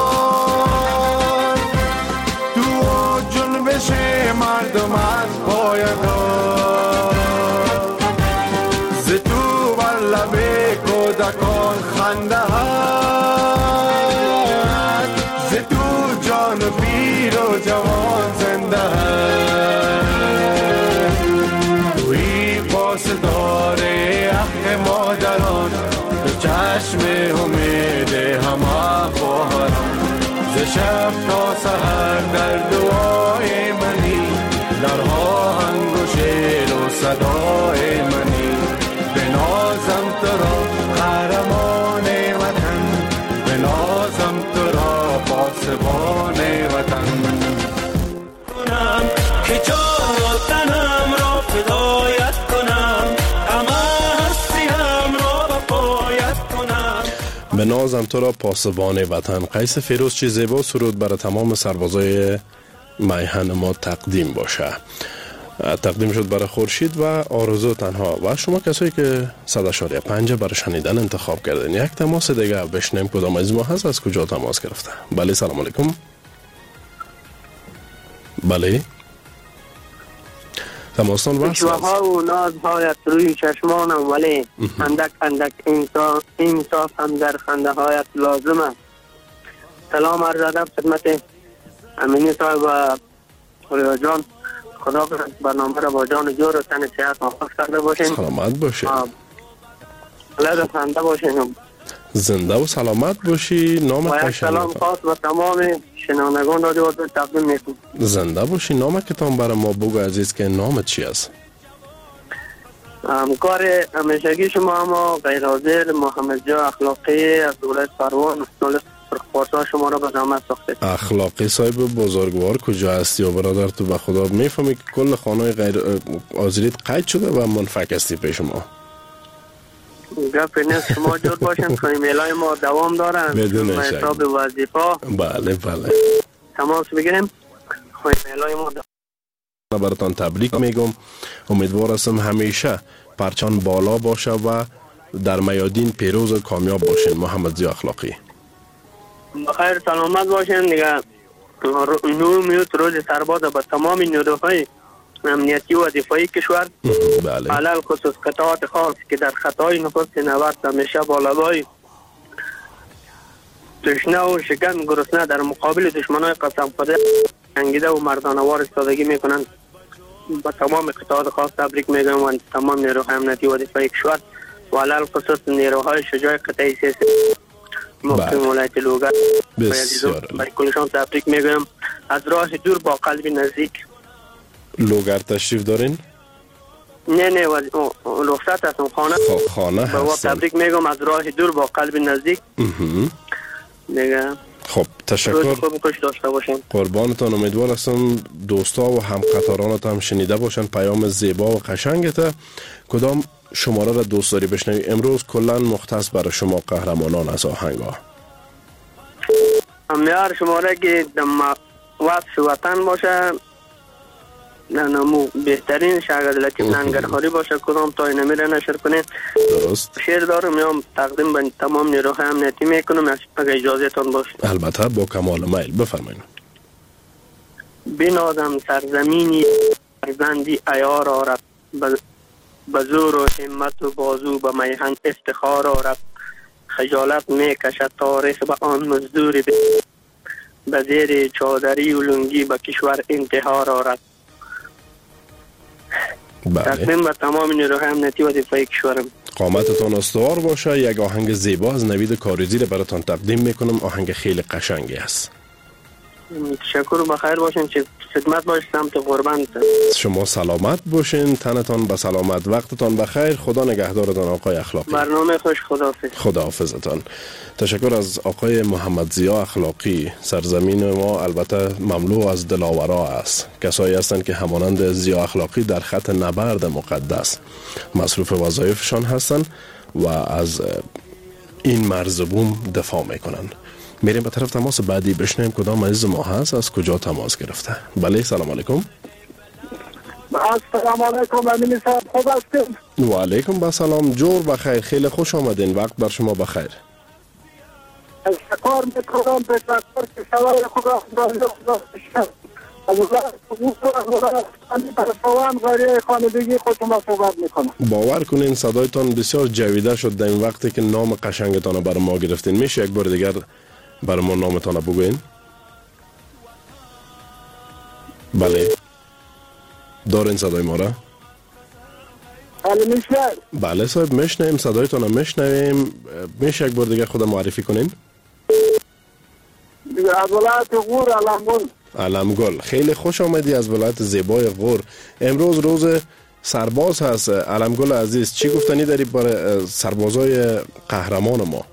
تو جنبش مردم از پایدار، ز تو بر لب کودکان خنده هست، ز تو جان پیر و جوان زنده هست، توی پاسدار حق مادران، تو چشم امید همه خواهران، ز شب تا سحر در دعای منی، در آهنگ و شعر و صدای منی. بنازم تو را قهرمان وطن، بنازم تو را پاسبان وطن. کنم که جان و تنم را فدایت کنم، همه هستیم را بپایت کنم. بنازم تو را پاسبان وطن. قیس فیروز چه زیبا سرود برای تمام سربازای میهن ما تقدیم باشه. تقدیم شد برای خورشید و آرزو تنها و شما کسایی که صد و پنج برای شنیدن انتخاب کردن. یک تماس دیگه بشنیم کدام از ما هست، از کجا تماس گرفته. بله سلام علیکم. بله تماسان واسه شوها و نازهایت روی چشمانم، ولی اندک اندک انصاف انصاف هم در خنده هایت لازم است. سلام عرض ادب خدمت امینی صاحب و خلیفه جان. خدا کنه برنامه را با جان جور و تن صحت موفق کرده باشین. سلامت باشین. لذت خنده باشین. زنده و سلامت باشی. نام قشنگ. سلام خاص و تمام شنوندگان رادیو آزادی تقدیم میکنم. زنده باشی. نام کتاب برای ما بگو عزیز که نامت چی است؟ همکار همیشگی شما اما غیر حاضر محمد جا اخلاقی از دولت پروان پارسا شما را به زحمت ساخته. اخلاقی صاحب بزرگوار کجا هستی و برادر تو به خدا میفهمی که کل خانه غیر حاضریت قید شده و منفک هستی پیش ما؟ گپ نیست، شما جور باشین که ایمیلای ما دوام داره بدون شک حساب وظیفه. بله بله تماس بگیریم. ایمیلای ما دوام. براتان تبریک میگم. امیدوار هستم همیشه پرچان بالا باشه و در میادین پیروز و کامیاب باشین. محمد ضیا اخلاقی. بخیر سلامت باشین دیگه. نو میوت روز سرباز به تمام نیروهای امنیتی و دفاعی کشور، بله، علل خصوص قطعات خاص که در خطای نخست نبرد همیشه بالابای تشنه و شکن گرسنه در مقابل دشمنای قسم خورده جنگیده و مردانوار ایستادگی میکنند. با تمام قطعات خاص تبریک میگم و تمام نیروهای امنیتی و دفاعی کشور و علل خصوص نیروهای شجاع قطعی سیاسی محکم ولایت لوگر برای کلشان تبریک میگم. از راه دور با قلب نزدیک. لوگر تشریف دارین؟ نه نه رخصت هستم خانه. خانه هستم. با تبریک میگم از راه دور با قلب نزدیک. دیگه خب تشکر. خوب خوش داشته باشین. قربانتان. امیدوار هستم دوستا و همقطارانت هم شنیده باشن پیام زیبا و قشنگت. کدام شماره را دوست داری بشنوی؟ امروز کلا مختص برای شما قهرمانان از آهنگا. امیار شماره که دم وقت وطن باشه، نمو بهترین شاگرد لطیف ننگرهاری باشه، کدام تا نمیره نشر کنه. درست. شعر دارم میام تقدیم به تمام نیروهای امنیتی میکنم اگه اجازه تان باشه. البته با کمال میل. بفرمایید. بنازم سرزمینی فرزندی عیار آرد، به زور و همت و بازو به میهن افتخار آرد. خجالت میکشد تاریخ به آن مزدور به زیر چادری و لنگی به کشور انتحار آرد. بله. تقدیم به تمام نیروهای امنیتی و دفاعی کشورم. قامتتان استوار باشه. یک آهنگ زیبا از نوید کاریزی را براتان تقدیم میکنم. آهنگ خیلی قشنگی است. تشکر و بخیر باشین. چه خدمت باش سمت قربان. شما سلامت باشین. تنتان به سلامت. وقتتان بخیر. خدا نگهدارتان آقای اخلاقی. برنامه خوش. خداحافظ. خداحافظتان. تشکر از آقای محمد ضیا اخلاقی. سرزمین ما البته مملو از دلاورا است. کسایی هستند که همانند ضیا اخلاقی در خط نبرد مقدس مصروف وظایفشان هستند و از این مرز بوم دفاع میکنند. میریم به طرف تماس بعدی بشنیم کدام عزیز ما هست، از کجا تماس گرفته. بله سلام علیکم. السلام علیکم. امین صاحب خوب هستید؟ و علیکم با سلام. جور بخیر. خیلی خوش آمدین. وقت بر شما بخیر. تشکر میکنم. تشکر که سوال خود را خدا بشم. از وقت غریه خانگی خودم صحبت میکنم. باور کنین صدایتان بسیار جویده شد در این وقتی که نام قشنگتان برای ما گرفتین. میشه یک بار دیگر برای ما نامتان بگوین؟ بله. دارین صدای ما را؟ بله میشه. بله صاحب میشنویم. صدایتان رو میشنویم. میشه یک بار دیگر خود معرفی کنین؟ از ولایت غور علمگل. علمگل. خیلی خوش آمدی از ولایت زیبای غور. امروز روز سرباز هست. علمگل عزیز چی گفتنی داری برای سربازای قهرمان ما؟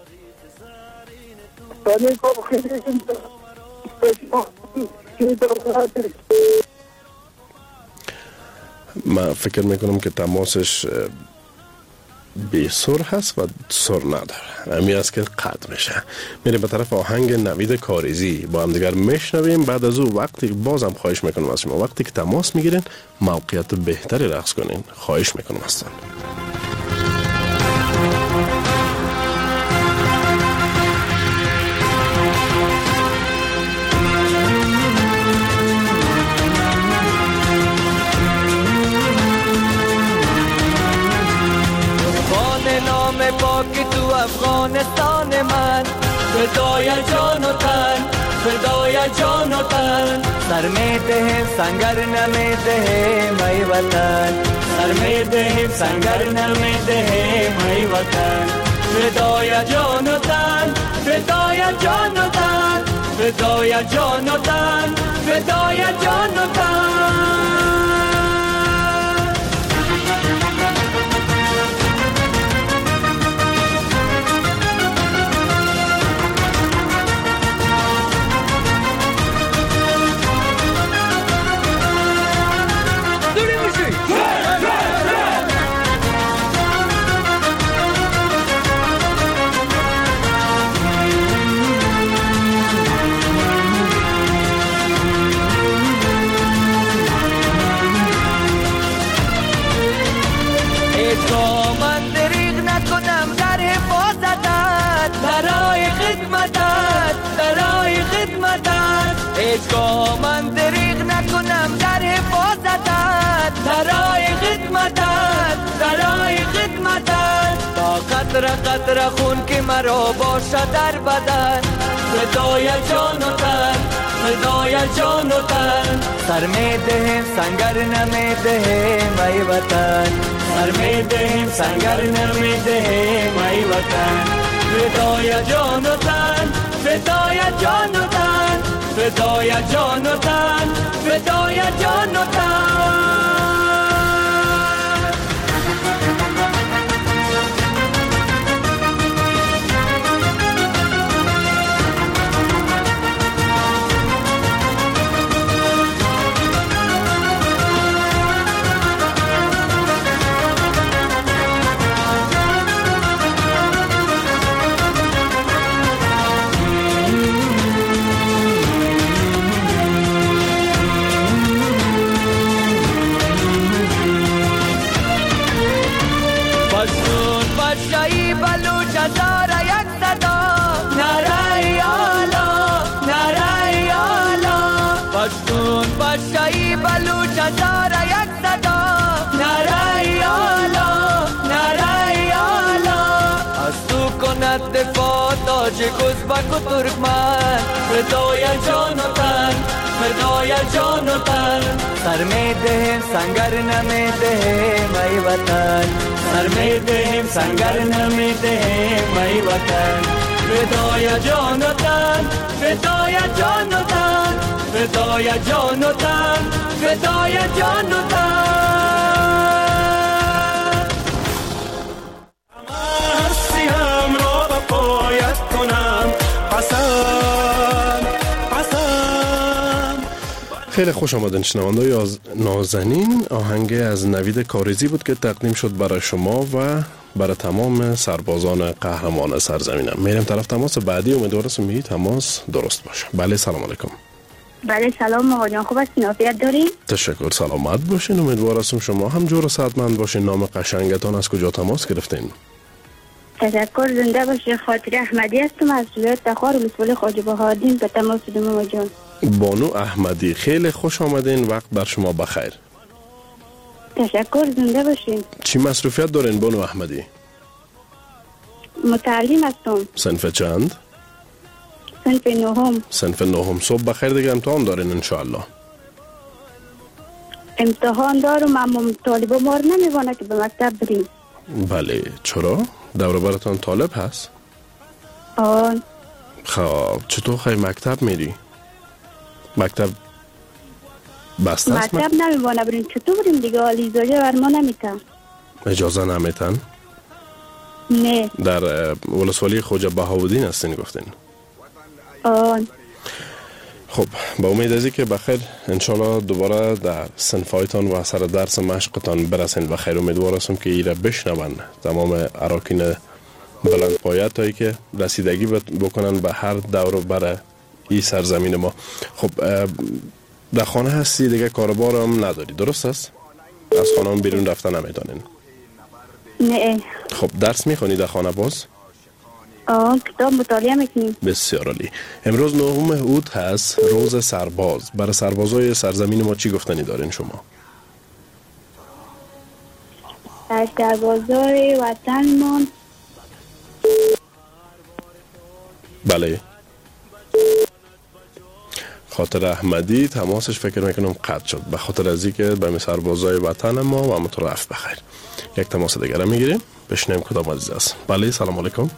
من فکر میکنم که تماسش بی سر هست و سر نداره. امی است که قطع میشه. میریم به طرف آهنگ نوید کاریزی با هم دیگر میشنویم. بعد از او وقتی بازم خواهش میکنم از شما وقتی که تماس میگیرین موقعیت بهتری رقص کنین. خواهش میکنم ازتون. پاک تو افغانستان من، فدای جان و تن، فدای جان و تن. سر می دهیم سنگر نمی دهیم ای وطن، سر می دهیم سنگر نمی دهیم ای وطن. فدای جان و تن، فدای جان و تن، فدای جان و تن، فدای جان و تن. هیچگاه من دریغ نکنم در حفاظتت، برای خدمتت برای خدمتت. هیچگاه من دریغ نکنم در حفاظتت، برای خدمتت برای خدمتت. تا قطره قطره خون که مرا باشد در بدن، فدای جان و تن فدای جان و تن. سر می دهیم سنگر نمی دهیم ای وطن، سر می دهیم سنگر نمی دهیم ای وطن. فدای جان و تن فدای جان و تن، فدای جان و تن فدای جان و تن. دفاع تاج ازبک و ترکمن، فدای جان و تن فدای جان و تن. سر می دهیم سنگر نمی دهیم ای وطن، سر می دهیم سنگر نمی دهیم ای وطن. فدای جان و تن فدای جان و تن، فدای جان و تن فدای جان و تن. خیلی خوش آمدین شنونده‌های از نازنین. آهنگ از نوید کاریزی بود که تقدیم شد برای شما و برای تمام سربازان قهرمان سرزمینم. میریم طرف تماس بعدی، امیدوارم می تماس درست باشه. بله سلام علیکم. بله سلام آقا جان، خوب هستین؟ عافیت دارین؟ تشکر، سلامت باشین. امیدوارم شما هم جور و صحتمند باشین. نام قشنگتان از کجا تماس گرفتین؟ تشکر، زنده باشی. خاطر احمدی هستم از ولایت تخار ولسوالی خواجه بهادین به تماس دارم آقا جان. بانو احمدی، خیلی خوش آمدین، وقت بر شما بخیر. تشکر، زنده باشین. چی مصروفیت دارین بانو احمدی؟ متعلم هستم. صنف چند؟ صنف نهم. صنف نهم. صبح بخیر دیگه امتحان دارین انشاءالله؟ امتحان دارم اما طالبا ما رو نمیوانه که به مکتب بریم. بله، چرا؟ دور براتون طالب هست؟ آن. خب چطور خیلی مکتب میری؟ مکتب بسته است؟ مکتب نمیوانه بریم، چطور بریم دیگه؟ آلیزاجه بر ما نمیتن. اجازه نمیتن؟ نه. در ولسوالی خواجه بهاودین هستین گفتین؟ آن. خب با امید ازی که بخیر انشالله دوباره در صنفایتان و سر درس مشقتان برسین بخیر. امیدوار هستم که ایره بشنون تمام اراکین بلند پایت هایی که رسیدگی بکنن به هر دور بر این سرزمین ما. خب در خانه هستی دیگه، کاربار هم نداری، درست است؟ از خانه هم بیرون رفتن نمیدانین؟ نه. خب درس میخونی در خانه باز؟ آه کتاب مطالعه میکنیم. بسیار عالی. امروز نهم اوت هست، روز سرباز. برای سربازای سرزمین ما چی گفتنی دارین شما؟ از سربازای وطن ما. بله. خاطر احمدی تماسش فکر میکنم قطع شد به خاطر ازی که به سربازای وطن ما و همونطور رفت بخیر. یک تماس دیگر هم میگیریم، بشنیم کدام عزیز است. بله سلام علیکم.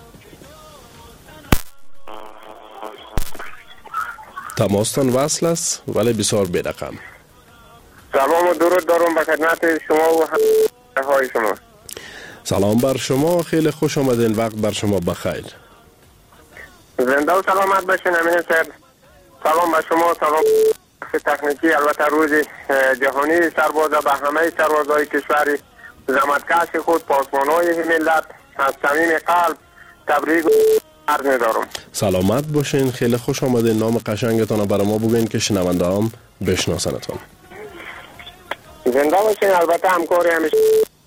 تماستان وصل است ولی بسیار بی رقم. سلام و درود دارم به خدمت شما و همراهان شما. سلام بر شما، خیلی خوش آمدین، وقت بر شما بخیر. زنده و سلامت باشین. امین صاحب سلام به شما، سلام تکنیکی البته روز جهانی سربازا به همه سربازای کشور زحمتکش خود، پاسبانای ملت از صمیم قلب تبریک عرض می‌دارم. سلامت باشین، خیلی خوش آمدین. نام قشنگتان رو برای ما بگین که شنونده هم بشناسنتون. زنده باشین. البته همکاری همیشه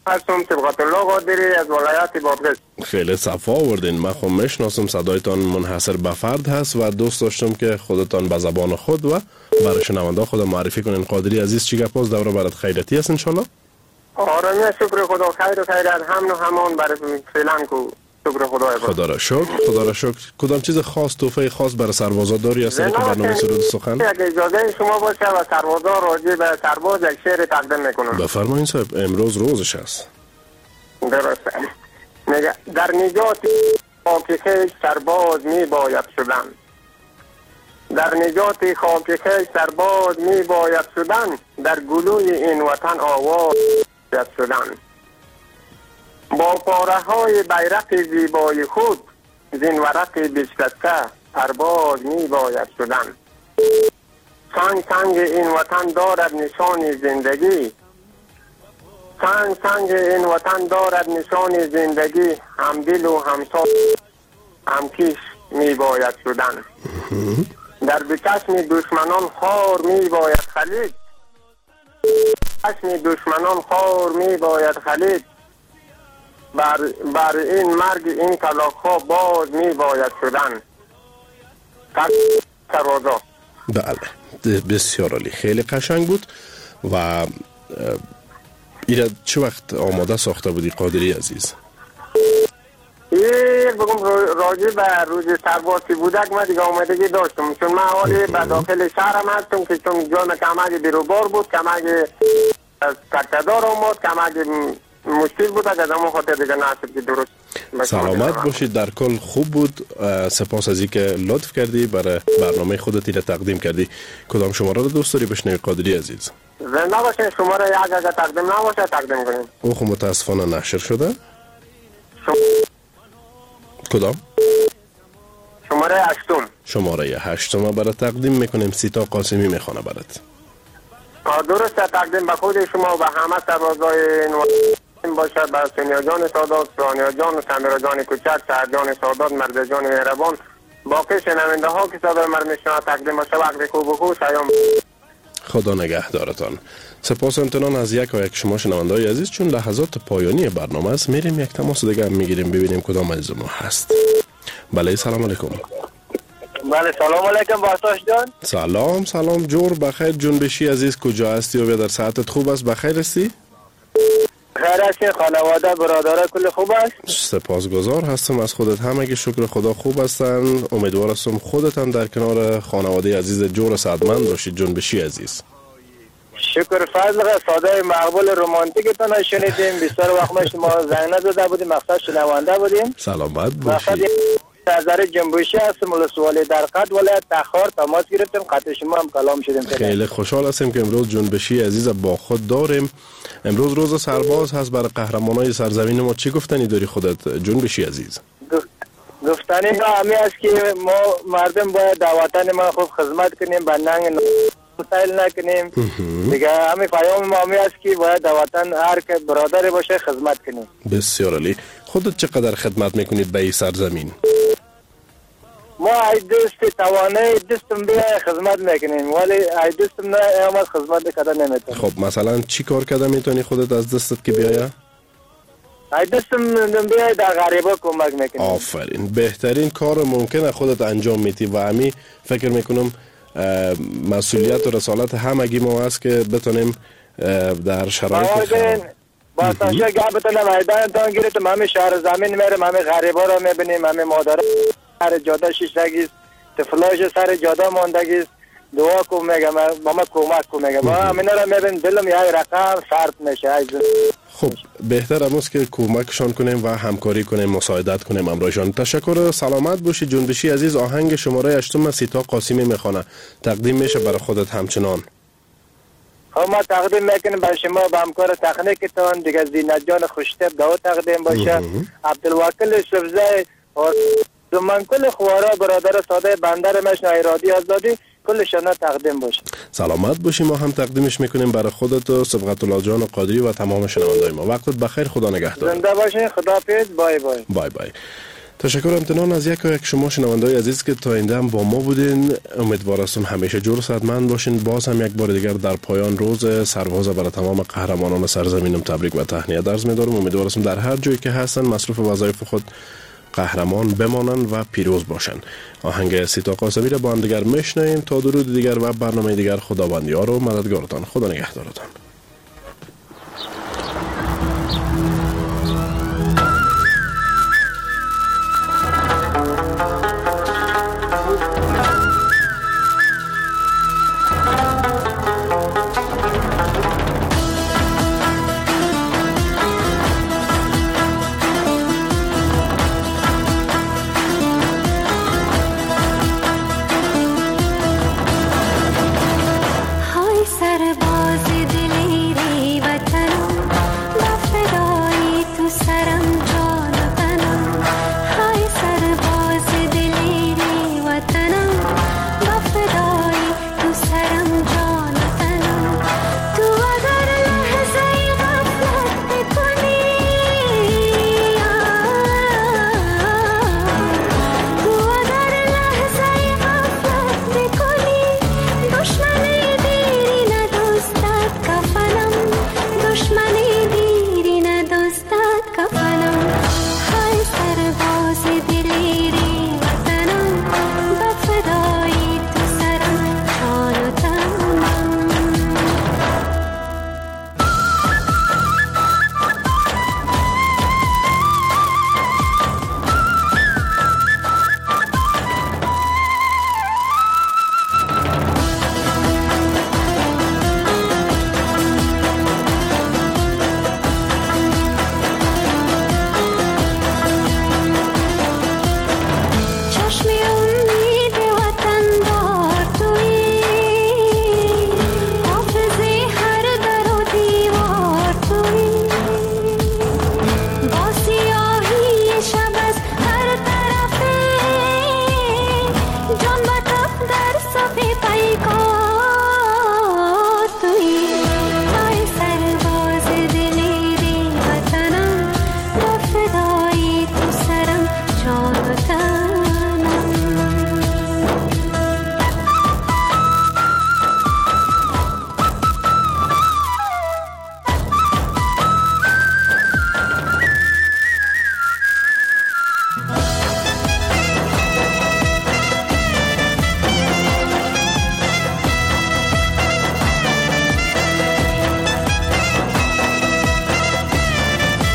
هستم صبغت الله قادری از ولایت بادغیس. خیلی صفا آوردین. من خب میشناسم صدایتان منحصر به فرد هست و دوست داشتم که خودتان به زبان خود و برای شنونده خود معرفی کنین. قادری عزیز چی گپ است؟ دوره برات خیرتی است ان شاء الله. آره شکر خدا، خیر و خیرت هم و همان برای فعلا کو. شکر خدا. خدا را شکر. خدا را شکر. کدام چیز خاص، تحفه خاص برای سربازا داری از طریق برنامه سرود سخن؟ اگه اجازه شما باشه و سربازا راجع به سرباز یک شعر تقدیم میکنم. بفرمایید صاحب، امروز روزش است. درسته. میگه در نجات خاک خویش سرباز می باید شدن. در نجات خاک خویش سرباز می باید شدن. در گلوی این وطن آواز باید شدن. با پاره های بیرق زیبای خود زین ورق بشکسته پرواز می باید شدن. سنگ سنگ این وطن دارد نشان زندگی. سنگ سنگ این وطن دارد نشان زندگی. هم دل و همسان هم کیش می باید شدن. در بچشم دشمنان خار می باید خلید. چشم دشمنان خار می باید خلید. بر, بر این مرگ این کلاک ها باز می باید شدن. سربازا. بله بسیار عالی، خیلی قشنگ بود. و ایره چه وقت آماده ساخته بودی قادری عزیز؟ یک بگم راجع به روز سربازی بودک من دیگه آمدگی داشتم، چون من حالی به داخل شهرم هستم که چون جان کمک بیروبار بود، کمک تکتدار آمد، کمک مشکل بود، از همون خاطر دیگه نصب که درست. سلامت باشید، در کل خوب بود. سپاس از اینکه لطف کردی برای برنامه خودت را تقدیم کردی. کدام شماره رو دوست داری بشنوی قادری عزیز؟ زنده باشه. شماره یک اگر تقدیم نباشه تقدیم کنیم. او خب متاسفانه نشر شده. شم... کدام؟ شماره هشتم. شماره هشتم برای تقدیم میکنیم. سیتا قاسمی میخوانه برات. درسته، تقدیم به خود شما و همه سربازای این باشد، به سونیا جان سادات، سوانیا جان، سمیرا جان کوچک، سعد جان سادات، مرد جان مهربان، باقی شنونده ها که صدای من میشنوند تقدیم باشه. وقت خوب و خوش ایام. خدا نگهدارتان. سپاس و امتنان از یک و یک شما شنونده های عزیز. چون لحظات پایانی برنامه است، میریم یک تماس دیگه هم میگیریم ببینیم کدام از ما هست. بله سلام علیکم. بله سلام علیکم باشتاش جان. سلام سلام جور بخیر. جنبشی عزیز کجا هستی و در ساعتت خوب است؟ بخیر هستی؟ خیر هستی؟ خانواده برادرها کل خوب است؟ سپاسگزار هستم از خودت. همگی شکر خدا خوب هستن. امیدوار هستم خودت هم در کنار خانواده عزیز جور سعادتمند باشید. جنبشی عزیز شکر فضل صدای مقبول رومانتیکتون شنیدیم. بسیار وقت ما شما زنگ نزده بودیم، مقصد شنونده بودیم. سلامت باشید. نظر جنبشی هستم. ول سوالی در قد ولایت تخار تماس گرفتیم، قطع شما هم کلام شدیم. خیلی خوشحال هستیم که امروز جنبشی عزیز با خود داریم. امروز روز سرباز هست. برای قهرمانای سرزمین ما چی گفتنی داری خودت جنبشی عزیز؟ گفتنی ما همی است که ما مردم باید در وطن ما خوب خدمت کنیم، به ننگ مسائل نکنیم دیگه. همین پیام ما همی است که باید در وطن هر که برادر باشه خدمت کنیم. بسیار عالی. خودت چقدر خدمت میکنید به این سرزمین؟ ما ای دست توانه دستم بیا خدمت میکنیم، ولی ای دستم نه اما خدمت کردن نمیتونم. خب مثلا چی کار کرده میتونی خودت از دستت که بیایه؟ ای دستم بیا در غریبا کمک میکنیم. آفرین. بهترین کار ممکنه خودت انجام میدی و همی فکر میکنم مسئولیت و رسالت همگی ما هست که بتونیم در شرایط خراب با تاشا گپ بتونم میدان تان گیریم. همه شهر زمین میرم، همه غریبا رو میبینیم، همه مادر سر جاده شیشتگیست، طفلاش سر جاده ماندگیست. دعا کو میگم ماما کمک کو میگم. ما همینا رو میبین دلم یه رقم سرد میشه. خب بهتر امروز که کمکشان کنیم و همکاری کنیم، مساعدت کنیم امروزشان. تشکر. سلامت باشی جنبشی عزیز. آهنگ شماره هشتم سیتا قاسمی میخوانه، تقدیم میشه برای خودت همچنان. خب ما تقدیم میکنیم برای شما به همکار تکنیکتون دیگه زینت جان خوشتب دعا تقدیم باشه. عبدالوکیل سبزه و من کل خوارا برادر ساده بندر مشن ایرادی آزادی کلشان تقدیم باشه. سلامت باشی. ما هم تقدیمش میکنیم برای خودت و صبغت الله جان و قادری و تمام شنوندای ما. وقتت بخیر. خدا نگهدار. زنده باشین. خداحافظ. بای بای. بای بای. تشکر امتنان از یک و یک شما شنونده‌های عزیز که تا اینده هم با ما بودین. امیدوار هستم همیشه جور صحتمند باشین. باز هم یک بار دیگر در پایان روز سرباز برای تمام قهرمانان سرزمینم تبریک و تهنیت عرض می‌دارم. امیدوار هستم در هر جایی که هستن مصروف وظایف خود قهرمان بمانن و پیروز باشن. آهنگ سیتا قاسمی را با هم دیگر میشنویم. تا درود دیگر و برنامه دیگر خداوندیار و مددگارتان. خدا نگهدارتان.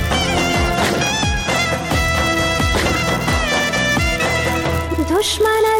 دشمن